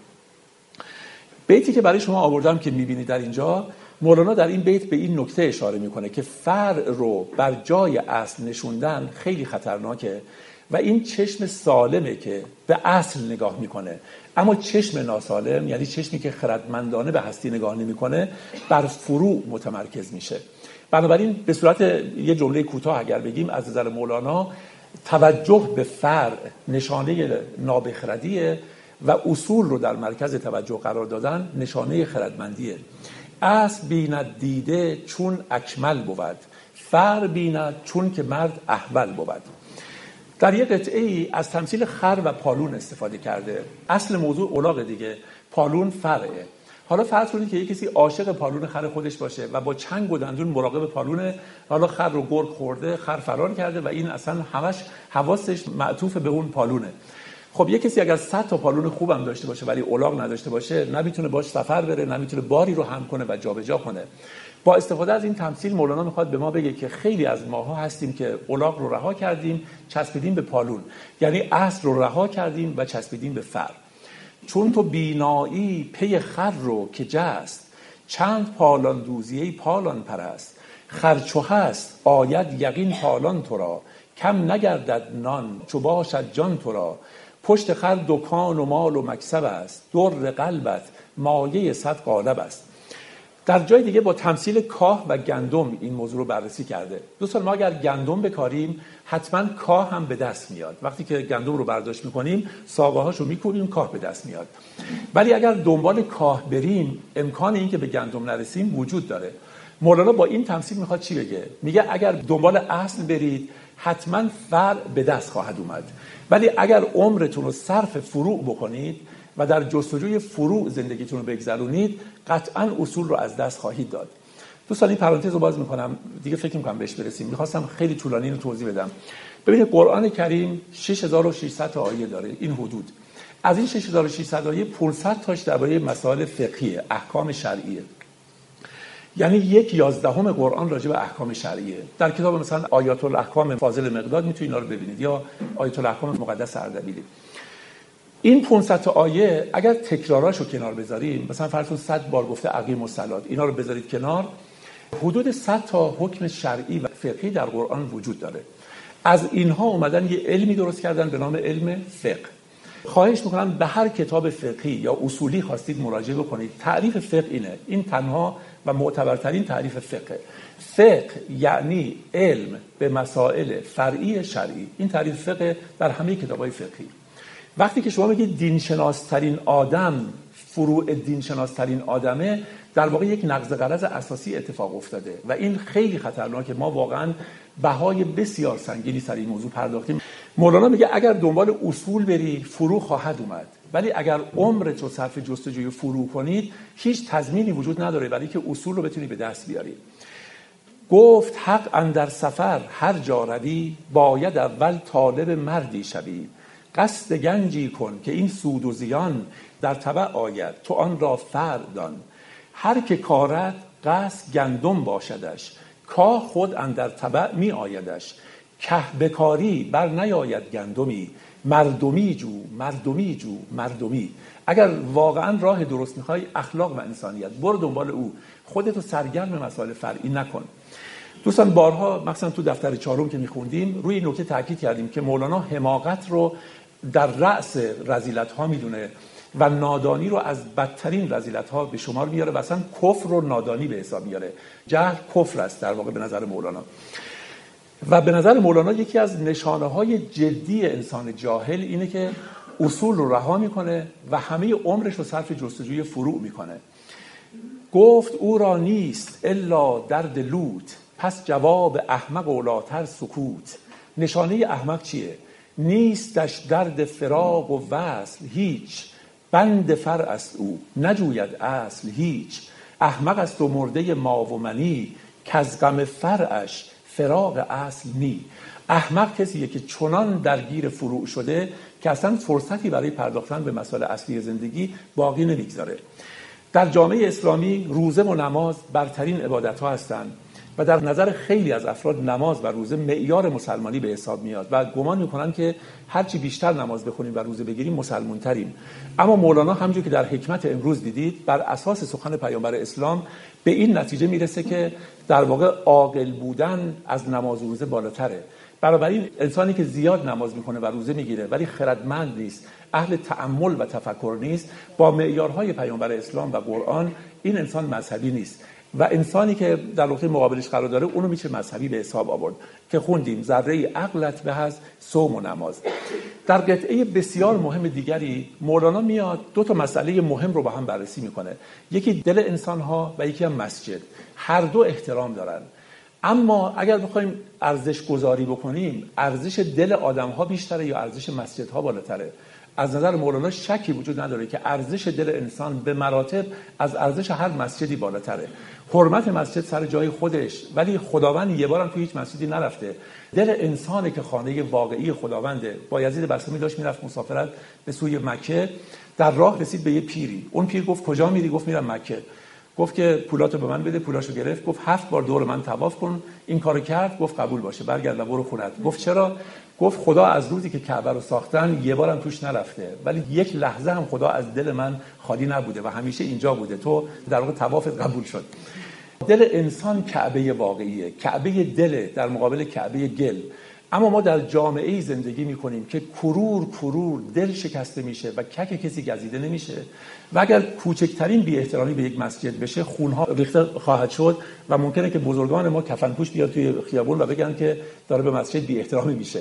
S1: بیتی که برای شما آوردم که میبینید در اینجا، مولانا در این بیت به این نکته اشاره میکنه که فرع رو بر جای اصل نشوندن خیلی خطرناکه و این چشم سالمه که به اصل نگاه میکنه، اما چشم ناسالم، یعنی چشمی که خردمندانه به هستی نگاه نمیکنه، بر فروع متمرکز میشه. بنابراین به صورت یه جمله کوتاه اگر بگیم، از نظر مولانا توجه به فرع نشانه نابخردیه و اصول رو در مرکز توجه قرار دادن نشانه خردمندیه. اصل بیند دیده چون اکمل بود، فرع بیند چون که مرد احول بود. در یک قطعه ای از تمثیل خر و پالون استفاده کرده. اصل موضوع الاغ دیگه، پالون فرعه. حالا فرض کنید که یک کسی عاشق پالون خر خودش باشه و با چنگ و دندون مراقب پالونه، حالا خر رو گرگ خورده، خر فرار کرده و این اصلا همش حواسش معطوف به اون پالونه. خب یک کسی اگر صد تا پالون خوبم داشته باشه ولی الاغ نداشته باشه، نمیتونه باش سفر بره، نمیتونه باری رو حمل کنه و جابجا کنه. با استفاده از این تمثیل مولانا میخواد به ما بگه که خیلی از ماها هستیم که الاغ رو رها کردیم، چسبیدیم به پالون، یعنی اصل رو رها کردیم و چسبیدیم به فرع. چون تو بینایی پی خر رو که جست، چند پالان دوزیه پالان پرست. خر چو هست آید یقین پالان تو را، کم نگردد نان چو باشد جان تو را. پشت خر دکان و مال و مکسب است، در قلبت مایه صد قالب است. در جای دیگه با تمثیل کاه و گندم این موضوع رو بررسی کرده. دوستان ما اگر گندم بکاریم حتما کاه هم به دست میاد. وقتی که گندم رو برداشت میکنیم ساقه هاشو میکوبیم، کاه به دست میاد. ولی اگر دنبال کاه بریم امکان این که به گندم نرسیم وجود داره. مولانا با این تمثیل میخواد چی بگه؟ میگه اگر دنبال اصل برید حتما فرع به دست خواهد اومد، ولی اگر عمرتون رو صرف فروع بکنید و در جستجوی فروع زندگیتون رو بگذرونید قطعا اصول رو از دست خواهید داد. دوستان این پرانتز رو باز میکنم، دیگه فکر میکنم بهش برسیم. میخواستم خیلی طولانی رو توضیح بدم. ببینید قرآن کریم شش هزار و ششصد تا آیه داره، این حدود. از این شش هزار و ششصد آیه پانصد تاش درباره مسائل فقهیه، احکام شرعیه. یعنی یک یازدهم قرآن راجع به احکام شرعیه. در کتاب مثلا آیات الاحکام فاضل مقداد میتونید اینا رو ببینید، یا آیات الاحکام مقدس اردبیلی. این پانصد تا آیه اگر تکراراشو کنار بذاریم، مثلا فرض کنید صد بار گفته اقیم الصلات، اینا رو بذارید کنار، حدود صد تا حکم شرعی و فقهی در قرآن وجود داره. از اینها اومدن یه علمی درست کردن به نام علم فقه. خواهش میکنم به هر کتاب فقهی یا اصولی خواستید مراجعه بکنید. تعریف فقه اینه، این تنها و معتبرترین تعریف فقه. فقه یعنی علم به مسائل فرعی شرعی. این تعریف فقه در همه کتاب‌های فقهی. وقتی که شما میگید دین شناسترین آدم فروع دین شناسترین آدمه، در واقع یک نقض غرض اساسی اتفاق افتاده و این خیلی خطرناکه. ما واقعا بهای بسیار سنگینی سر این موضوع پرداختیم. مولانا میگه اگر دنبال اصول بری فروع خواهد اومد، ولی اگر عمرت رو صرف جستجوی فروع کنید هیچ تضمینی وجود نداره برای که اصول رو بتونی به دست بیاری. گفت حق اندر سفر هر جا روی، باید اول طالب مردی شوی. قصد گنجی کن که این سود و زیان، در تبع آید تو آن را فرد دان. هر که کارد قصد گندم باشدش، کاه خود اندر تبع می آیدش. که بکاری بر نیاید گندمی، مردمی جو مردمی جو مردمی. اگر واقعا راه درست میخوای، اخلاق و انسانیت، برو دنبال او، خودتو سرگرم مسائل فرعی نکن. دوستان بارها مثلا تو دفتر چهارم که میخوندیم روی این نکته تاکید کردیم که مولانا حماقت رو در رأس رذیلت‌ها میدونه و نادانی رو از بدترین رذیلت‌ها به شمار میاره و اصلا کفر رو نادانی به حساب میاره. جهل کفر است در واقع به نظر مولانا. و به نظر مولانا یکی از نشانه‌های جدی انسان جاهل اینه که اصول رو رها میکنه و همه عمرش رو صرف جستجوی فروع میکنه. گفت او را نیست الا درد لوت، پس جواب احمق اولاتر سکوت. نشانه احمق چیه؟ نیستش درد فراق و وصل هیچ، بند فرع است او نجوید اصل هیچ. احمق است و مرده ما و منی، که از غم فرعش فراق اصل نی. احمق کسیه که چنان درگیر فروع شده که اصلا فرصتی برای پرداختن به مسائل اصلی زندگی باقی نمیگذاره. در جامعه اسلامی روزه و نماز برترین عبادت‌ها هستند و در نظر خیلی از افراد نماز و روزه معیار مسلمانی به حساب میاد و گمان میکنن که هرچی بیشتر نماز بخونیم و روزه بگیریم مسلمان‌تریم. اما مولانا همونجور که در حکمت امروز دیدید بر اساس سخن پیامبر اسلام به این نتیجه میرسه که در واقع عاقل بودن از نماز و روزه بالاتره. بنابراین انسانی که زیاد نماز میکنه و روزه میگیره ولی خردمند نیست، اهل تأمل و تفکر نیست، با معیارهای پیامبر اسلام و قرآن این انسان مذهبی نیست و انسانی که در نقطه مقابلش قرار داره اونو میشه مذهبی به حساب آورد که خوندیم ذره عقلت به از صوم و نماز. در قطعه بسیار مهم دیگری مولانا میاد دو تا مسئله مهم رو با هم بررسی میکنه. یکی دل انسان‌ها و یکی هم مسجد. هر دو احترام دارن، اما اگر بخوایم ارزش گذاری بکنیم ارزش دل آدم‌ها بیشتره یا ارزش مسجدها بالاتره؟ از نظر مولانا شکی وجود نداره که ارزش دل انسان به مراتب از ارزش هر مسجدی بالاتره. حرمت مسجد سر جای خودش، ولی خداوند یه بارم توی هیچ مسجدی نرفته. دل انسانه که خانه واقعی خداونده. بایزید بستامی داشت میرفت مسافرت به سوی مکه، در راه رسید به یه پیری. اون پیر گفت کجا میری؟ گفت میرم مکه. گفت که پولاتو به من بده. پولاشو گرفت، گفت هفت بار دور من طواف کن. این کارو کرد، گفت قبول باشه، برگرد و برو خونت. گفت چرا؟ گفت خدا از روزی که کعبه رو ساختن یه بارم توش نرفته، ولی یک لحظه هم خدا از دل من خالی نبوده و همیشه اینجا بوده. تو در واقع طوافت قبول شد. دل انسان کعبه واقعیه، کعبه دل در مقابل کعبه گل. اما ما در جامعه‌ای زندگی می‌کنیم که کرور کرور دل شکسته میشه و کک کسی گزیده نمیشه و اگر کوچکترین بی احترامی به یک مسجد بشه خونها ریخته خواهد شد و ممکنه که بزرگان ما کفنپوش بیاد توی خیابون و بگن که داره به مسجد بی احترامی میشه.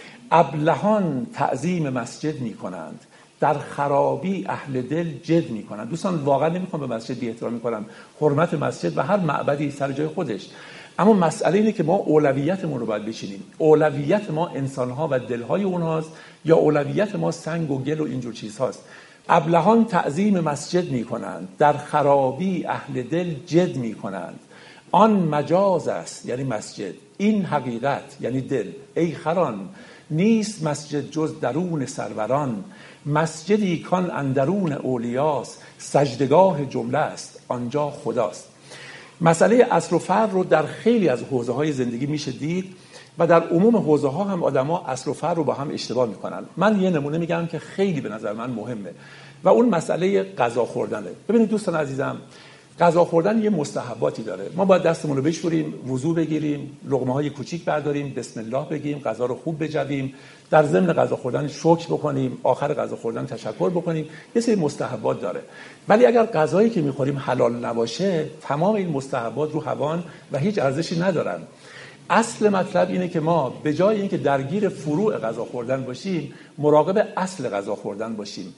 S1: ابلهان تعظیم مسجد میکنند، در خرابی اهل دل جد میکنند. دوستان واقعا نمیخوام به مسجد بی احترامی کنم، حرمت مسجد و هر معبدی سر جای خودش، اما مسئله اینه که ما اولویتمون رو باید بچینیم. اولویت ما انسان‌ها و دل‌های اونهاست یا اولویت ما سنگ و گل و اینجور چیزهاست؟ ابلهان تعظیم مسجد می‌کنند، در خرابی اهل دل جد می‌کنند. آن مجاز است یعنی مسجد، این حقیقت یعنی دل. ای خران نیست مسجد جز درون سروران، مسجدی کان اندرون اولیاست، سجدگاه جمله است آنجا خداست. مسئله اصل و فرع رو در خیلی از حوزه‌های زندگی میشه دید و در عموم حوزه‌ها هم آدم‌ها اصل و فرع رو با هم اشتباه میکنن. من یه نمونه میگم که خیلی به نظر من مهمه و اون مسئله غذا خوردنه. ببینید دوستان عزیزم، غذا خوردن یه مستحباتی داره. ما باید دستمون رو بشوریم، وضو بگیریم، لقمه‌های کوچیک برداریم، بسم الله بگیم، غذا رو خوب بجویم، در ضمن غذا خوردن شکر بکنیم، آخر غذا خوردن تشکر بکنیم. یه سری مستحبات داره. ولی اگر غذایی که می‌خوریم حلال نباشه، تمام این مستحبات رو هوان و هیچ ارزشی ندارن. اصل مطلب اینه که ما به جای اینکه درگیر فروع غذا خوردن باشیم، مراقب اصل غذا خوردن باشیم.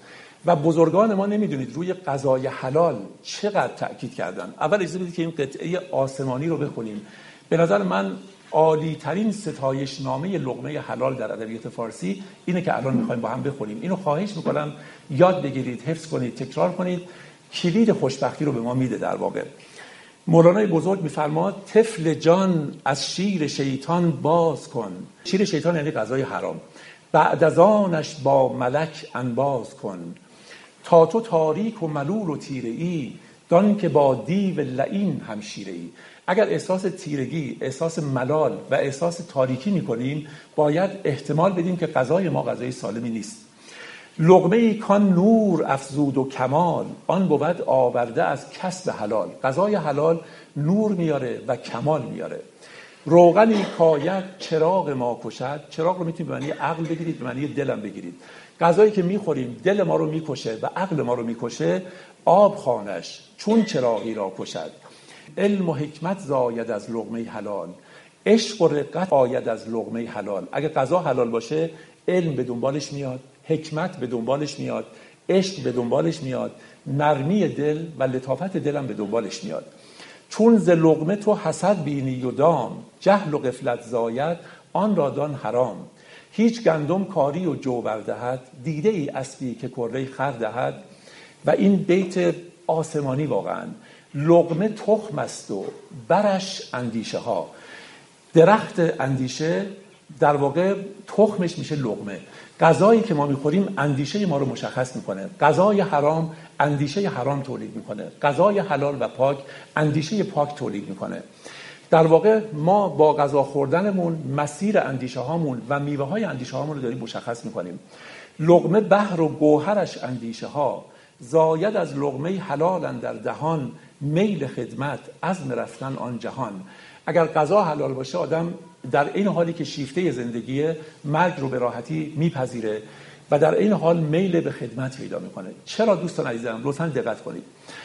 S1: و بزرگان ما نمیدونید روی غذای حلال چقدر تأکید کردن. اول اجازه بدید که این قطعه آسمانی رو بخونیم. به نظر من عالی ترین ستایش نامه لقمه حلال در ادبیات فارسی اینه که الان میخوایم با هم بخونیم. اینو خواهش میکنم یاد بگیرید، حفظ کنید، تکرار کنید. کلید خوشبختی رو به ما میده. در واقع مولانای بزرگ میفرماد طفل جان از شیر شیطان باز کن. شیر شیطان یعنی غذای حرام. بعد از آنش با ملک انباز کن. تا تو تاریک و ملول و تیره ای، دان که با دیو لعین همشیره ای. اگر احساس تیرگی، احساس ملال و احساس تاریکی میکنیم، باید احتمال بدیم که غذای ما غذای سالمی نیست. لقمه ای کان نور افزود و کمال، آن بود آورده از کسب حلال. غذای حلال نور میاره و کمال میاره. روغنی کاید چراغ ما کشد. چراغ رو میتونید به معنی عقل بگیرید، به معنی دلم بگیرید. غذایی که میخوریم دل ما رو میکشه و عقل ما رو میکشه. آب خانش چون چراغی را کشد. علم و حکمت زاید از لقمه حلال، عشق و رقت آید از لقمه حلال. اگه غذا حلال باشه علم به دنبالش میاد، حکمت به دنبالش میاد، عشق به دنبالش میاد، نرمی دل و لطافت دلم به دنبالش میاد. چون ز لقمه تو حسد بینی و دام، جهل و غفلت زاید آن را دان حرام. هیچ گندم کاری و جو بردهد، دیده ای اسبی که کره خر دهد. و این بیت آسمانی واقعا. لقمه تخم است و برش اندیشه ها. درخت اندیشه در واقع تخمش میشه لقمه. غذایی که ما میخوریم اندیشه ما رو مشخص میکنه. غذای حرام اندیشه حرام تولید میکنه. غذای حلال و پاک اندیشه پاک تولید میکنه. در واقع ما با غذا خوردنمون مسیر اندیشه هامون و میوه های اندیشه هامون رو داریم مشخص میکنیم. لقمه بحر و گوهرش اندیشه ها، زاید از لقمه حلال اندر دهان. میل خدمت عزم رفتن آن جهان. اگر غذا حلال باشه آدم در این حالی که شیفته زندگیه مرگ رو به راحتی میپذیره و در این حال میل به خدمت پیدا میکنه. چرا دوستان عزیزم لطفاً دقت کنید.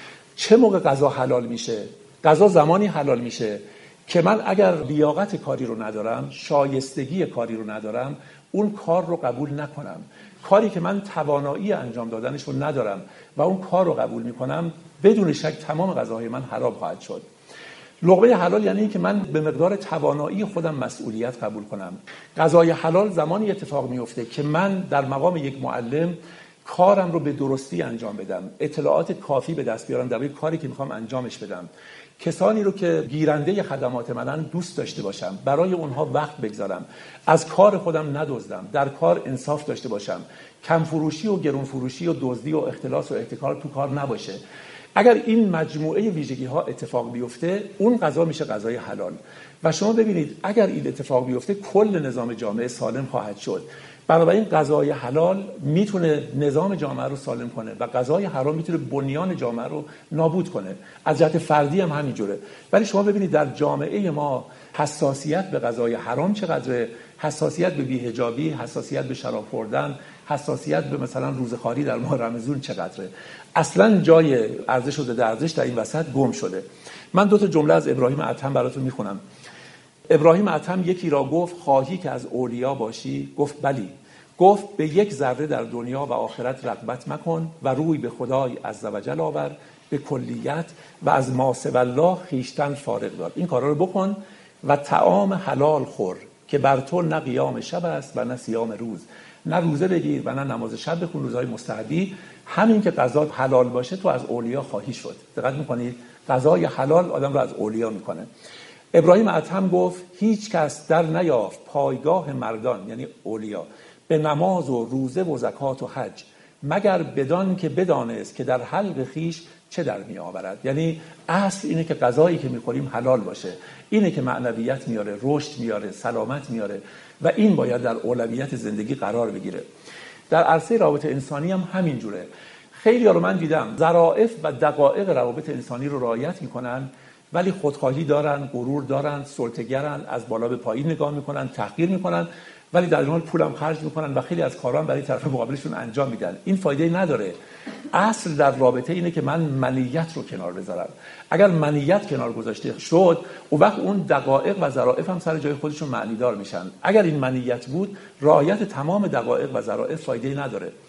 S1: چه موقع غذا حلال میشه؟ غذا زمانی حلال میشه که من اگر لیاقت کاری رو ندارم، شایستگی کاری رو ندارم، اون کار رو قبول نکنم. کاری که من توانایی انجام دادنش رو ندارم و اون کار رو قبول میکنم، بدون شک تمام غذاهای من حرام خواهد شد. لقمه حلال یعنی که من به مقدار توانایی خودم مسئولیت قبول کنم. غذای حلال زمانی اتفاق میفته که من در مقام یک معلم کارم رو به درستی انجام بدم، اطلاعات کافی به دست بیارم در کاری که میخوام انجامش بدم. کسانی رو که گیرنده خدمات منن دوست داشته باشم، برای اونها وقت بگذارم، از کار خودم ندزدم، در کار انصاف داشته باشم، کم فروشی و گرون فروشی و دزدی و اختلاس و احتکار تو کار نباشه. اگر این مجموعه ویژگی ها اتفاق بیفته، اون غذا میشه غذای حلال. و شما ببینید اگر این اتفاق بیفته کل نظام جامعه سالم خواهد شد. بنابراین غذای حلال میتونه نظام جامعه رو سالم کنه و غذای حرام میتونه بنیان جامعه رو نابود کنه. از جهت فردی هم همینجوره. ولی شما ببینید در جامعه ما حساسیت به غذای حرام چقدره، حساسیت به بی‌حجابی، حساسیت به شراب خوردن، حساسیت به مثلا روزخواری در ماه رمضان چقدره. اصلا جای ارزش و ضد ارزش در این وسط گم شده. من دو تا جمله از ابراهیم ادهم براتون میخونم. ابراهیم ادهم یکی را گفت خواهی که از اولیا باشی؟ گفت بلی. گفت به یک ذره در دنیا و آخرت رغبت مکن و روی به خدای عزوجل آور به کلیت و از ما سوی الله خویشتن فارغ دار. این کارا رو بکن و طعام حلال خور که بر تو نه قیام شب است و نه صیام روز. نه روزه بگیر و نه نماز شب بخون، روزهای مستحبی. همین که غذا حلال باشه تو از اولیا خواهی شد. دقت می‌کنید؟ غذای حلال آدم رو از اولیا میکنه. ابراهیم ادهم گفت هیچ کس در نیافت پایگاه مردان یعنی اولیا به نماز و روزه و زکات و حج مگر بدان که بدانست که در حلق خیش چه در می آورد. یعنی اصل اینه که غذایی که میخوریم حلال باشه. اینه که معنویت میاره، رشد میاره، سلامت میاره و این باید در اولویت زندگی قرار بگیره. در عرصه روابط انسانی هم همین جوره. خیلی ها رو من دیدم ظرافت و دقایق روابط انسانی رو رعایت میکنن ولی خودخواهی دارن، غرور دارن، سلطه‌گرن، از بالا به پایین نگاه میکنن، تحقیر میکنن، ولی در این حال پولم خرج میکنن و خیلی از کارا برای طرف مقابلشون انجام میدن. این فایده نداره. اصل در رابطه اینه که من منیت رو کنار بذارم. اگر منیت کنار گذاشته شد، اون وقت اون دقایق و ظرافت هم سر جای خودشون معنی دار میشن. اگر این منیت بود، رعایت تمام دقایق و ظرافت فایده نداره.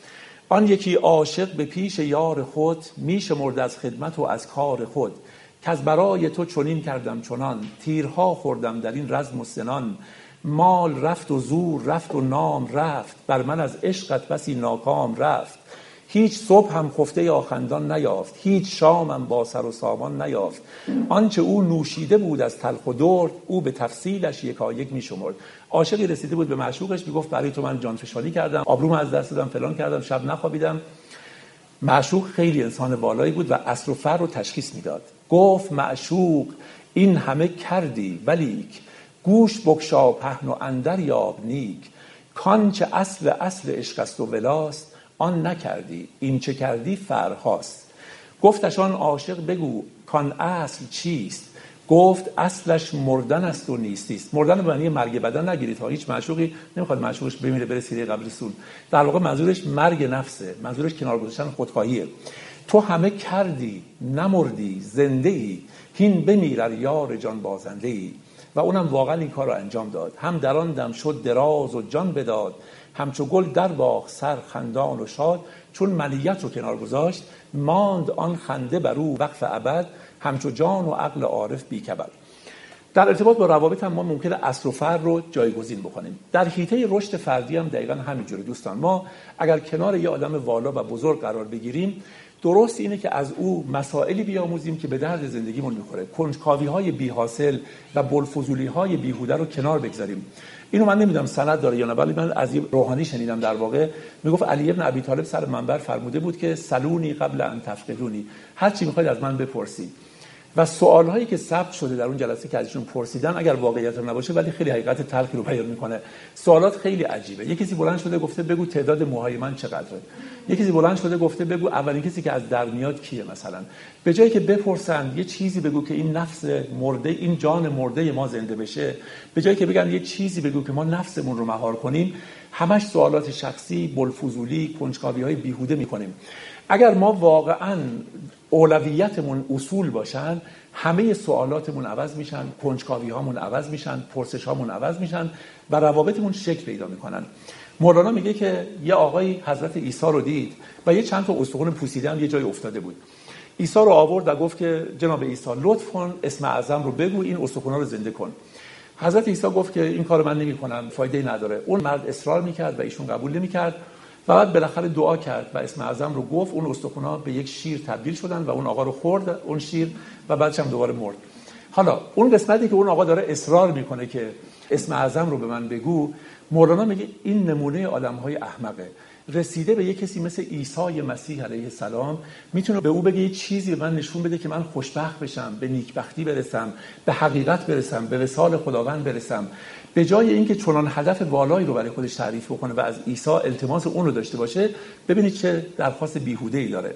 S1: آن یکی عاشق به پیش یار خود، می شمرد از خدمت و از کار خود. که از برای تو چنین کردم چنان، تیرها خوردم در این رزم و سنان. مال رفت و زور رفت و نام رفت، بر من از عشقت بسی ناکام رفت. هیچ صبح هم خفته یا خندان نیافت، هیچ شامم با سر و سامان نیافت. آنچه او نوشیده بود از تلخ و درد، او به تفصیلش یکایک می شمرد. عاشقی رسیده بود به معشوقش، میگفت برای تو من جانفشانی کردم، آبروم از دست دادم، فلان کردم، شب نخوابیدم. معشوق خیلی انسان والایی بود و اصل و فر رو تشخیص میداد. گفت معشوق این همه کردی ولیک، گوش بگشا پهن و اندر یاب نیک. کان چه اصل اصل عشق است و ولاست، آن نکردی این چه کردی فرهاست. گفتش آن عاشق بگو کان اصل چیست، گفت اصلش مردن است و نیستیست. مردن به معنی مرگ بدن نگیرید ها، هیچ معشوقی نمیخواد معشوقش بمیره بره سیره قبر رسول. در واقع منظورش مرگ نفسه، منظورش کنار گذاشتن خودخواهیه. تو همه کردی نمردی زنده ای، هین بمیر یار جان بازنده ای. و اونم واقعا این کار رو انجام داد. هم در آن دم شد دراز و جان بداد، همچو گل در باغ سر خندان و شاد. چون منیت رو کنار گذاشت، ماند آن خنده بر او وقف ابد، همچو جان و عقل عارف بی کبد. در ارتباط با روابط هم ما ممکنه اصل و فرع رو جایگزین بکنیم. در حیطه رشد فردی هم دقیقاً همینجوره دوستان. ما اگر کنار یه آدم والا و بزرگ قرار بگیریم، درست اینه که از او مسائلی بیاموزیم که به درد زندگیمون میخوره. کنجکاوی‌های بی‌حاصل و بلفضولی‌های بیهوده رو کنار بگذاریم. اینو من نمیدونم سند داره یا نه، ولی من از یه روحانی شنیدم. در واقع میگفت علی ابن ابی طالب سر منبر فرموده بود که سلونی قبل ان تفقدونی، هر چی میخواید از من بپرسید. و سوالهایی که ثبت شده در اون جلسه که ازشون پرسیدن، اگر واقعیت هم نباشه ولی خیلی حقیقت تلخی رو بیان میکنه. سوالات خیلی عجیبه. یکی کسی بلند شده گفته بگو تعداد موهای من چقدره. یکی کسی بلند شده گفته بگو اولین کسی که از در میاد کیه مثلا. به جایی که بپرسن یه چیزی بگو که این نفس مرده، این جان مرده ما زنده بشه، به جایی که بگن یه چیزی بگو که ما نفسمون رو مهار کنیم، همش سوالات شخصی، بلفضولی، کنجکاوی‌های بیهوده میکنیم. اگر ما واقعاً اولویتمون اصول باشن، همه سوالاتمون عوض میشن، کنجکاوی‌هامون عوض میشن، پرسش‌هامون عوض میشن و روابطمون شکل پیدا میکنن. مولانا میگه که یه آقای حضرت عیسی رو دید و یه چند تا استخوان پوسیده هم یه جای افتاده بود. عیسی رو آورد و گفت که جناب عیسی لطف کن اسم اعظم رو بگو، این استخوان‌ها رو زنده کن. حضرت عیسی گفت که این کارو من نمی‌کنم، فایده‌ای نداره. اون مرد اصرار می‌کرد و ایشون قبول نمی‌کرد. و بعد بالاخره دعا کرد و اسم اعظم رو گفت. اون استخوان‌ها به یک شیر تبدیل شدن و اون آقا رو خورد اون شیر و بعدش هم دوباره مرد. حالا اون قسمتی که اون آقا داره اصرار میکنه که اسم اعظم رو به من بگو، مولانا میگه این نمونه آدم‌های احمقه. رسیده به یک کسی مثل عیسی مسیح علیه السلام، میتونه به او بگه یه چیزی به من نشون بده که من خوشبخت بشم، به نیکبختی برسم، به حقیقت برسم، به وصال خداوند برسم. به جای اینکه چنان هدف والایی رو برای خودش تعریف بکنه و از عیسی التماس اون رو داشته باشه، ببینید چه درخواست بیهوده‌ای داره.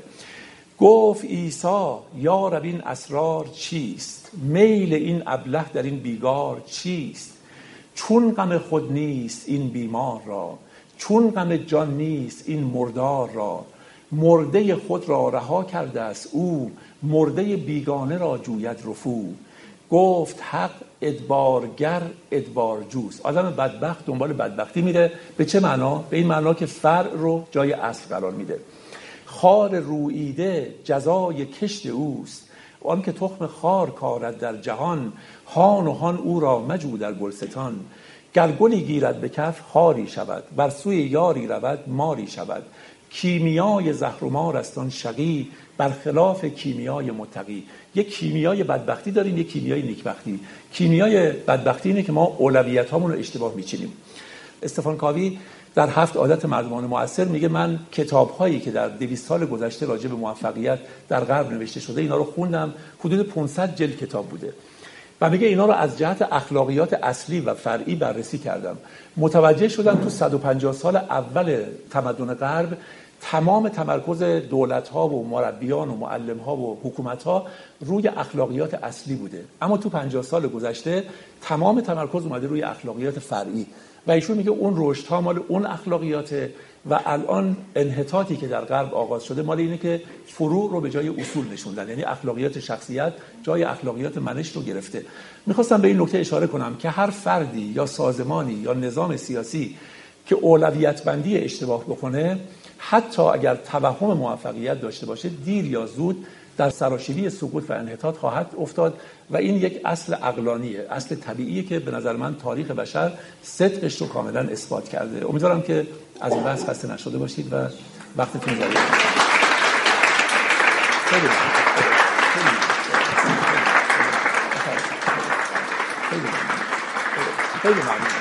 S1: گفت عیسی یا رب این اسرار چیست، میل این ابله در این بیگار چیست؟ چون غم خود نیست این بیمار را، چون غم جان نیست این مردار را. مرده خود را رها کرده است او، مرده بیگانه را جوید رفو. گفت حق ادبارگر ادبار جوست. آدم بدبخت دنبال بدبختی میره. به چه معنا؟ به این معنا که فرع رو جای اصل قرار میده. خار روییده جزای کشت اوست، آن که تخم خار کارد در جهان، هان و هان او را مجو در گلستان. گر گلی گیرد به کف خاری شود، بر سوی یاری رود ماری شود. کیمیای زهر و مار است آن شقی، برخلاف کیمیای متقی. یک کیمیای بدبختی داریم، یک کیمیای نیکبختی. کیمیای بدبختی اینه که ما اولویت هامون رو اشتباه میچینیم. استفان کاوی در هفت عادت مردمان مؤثر میگه من کتاب‌هایی که در دویست سال گذشته راجع به موفقیت در غرب نوشته شده اینا رو خوندم، حدود پانصد جلد کتاب بوده و میگه اینا رو از جهت اخلاقیات اصلی و فرعی بررسی کردم. متوجه شدم تو صد و پنجاه سال اول تمدن غرب تمام تمرکز دولت‌ها و مربیان و معلم‌ها و حکومت‌ها روی اخلاقیات اصلی بوده، اما تو پنجاه سال گذشته تمام تمرکز اومده روی اخلاقیات فرعی و ایشون میگه اون رشدها مال اون اخلاقیاته و الان انحطاطی که در غرب آغاز شده مال اینه که فروع رو به جای اصول نشوندن، یعنی اخلاقیات شخصیت جای اخلاقیات منش رو گرفته. میخواستم به این نکته اشاره کنم که هر فردی یا سازمانی یا نظام سیاسی که اولویت بندی اشتباه بکنه حتی اگر توهم موفقیت داشته باشه دیر یا زود در سراشیبی سقوط و انحطاط خواهد افتاد و این یک اصل عقلانیه، اصل طبیعیه که به نظر من تاریخ بشر صدقش رو کاملا اثبات کرده. امیدوارم که از این بحث خسته نشده باشید و وقتتون ضایع نشه. خیلی خیلی خیلی ممنون.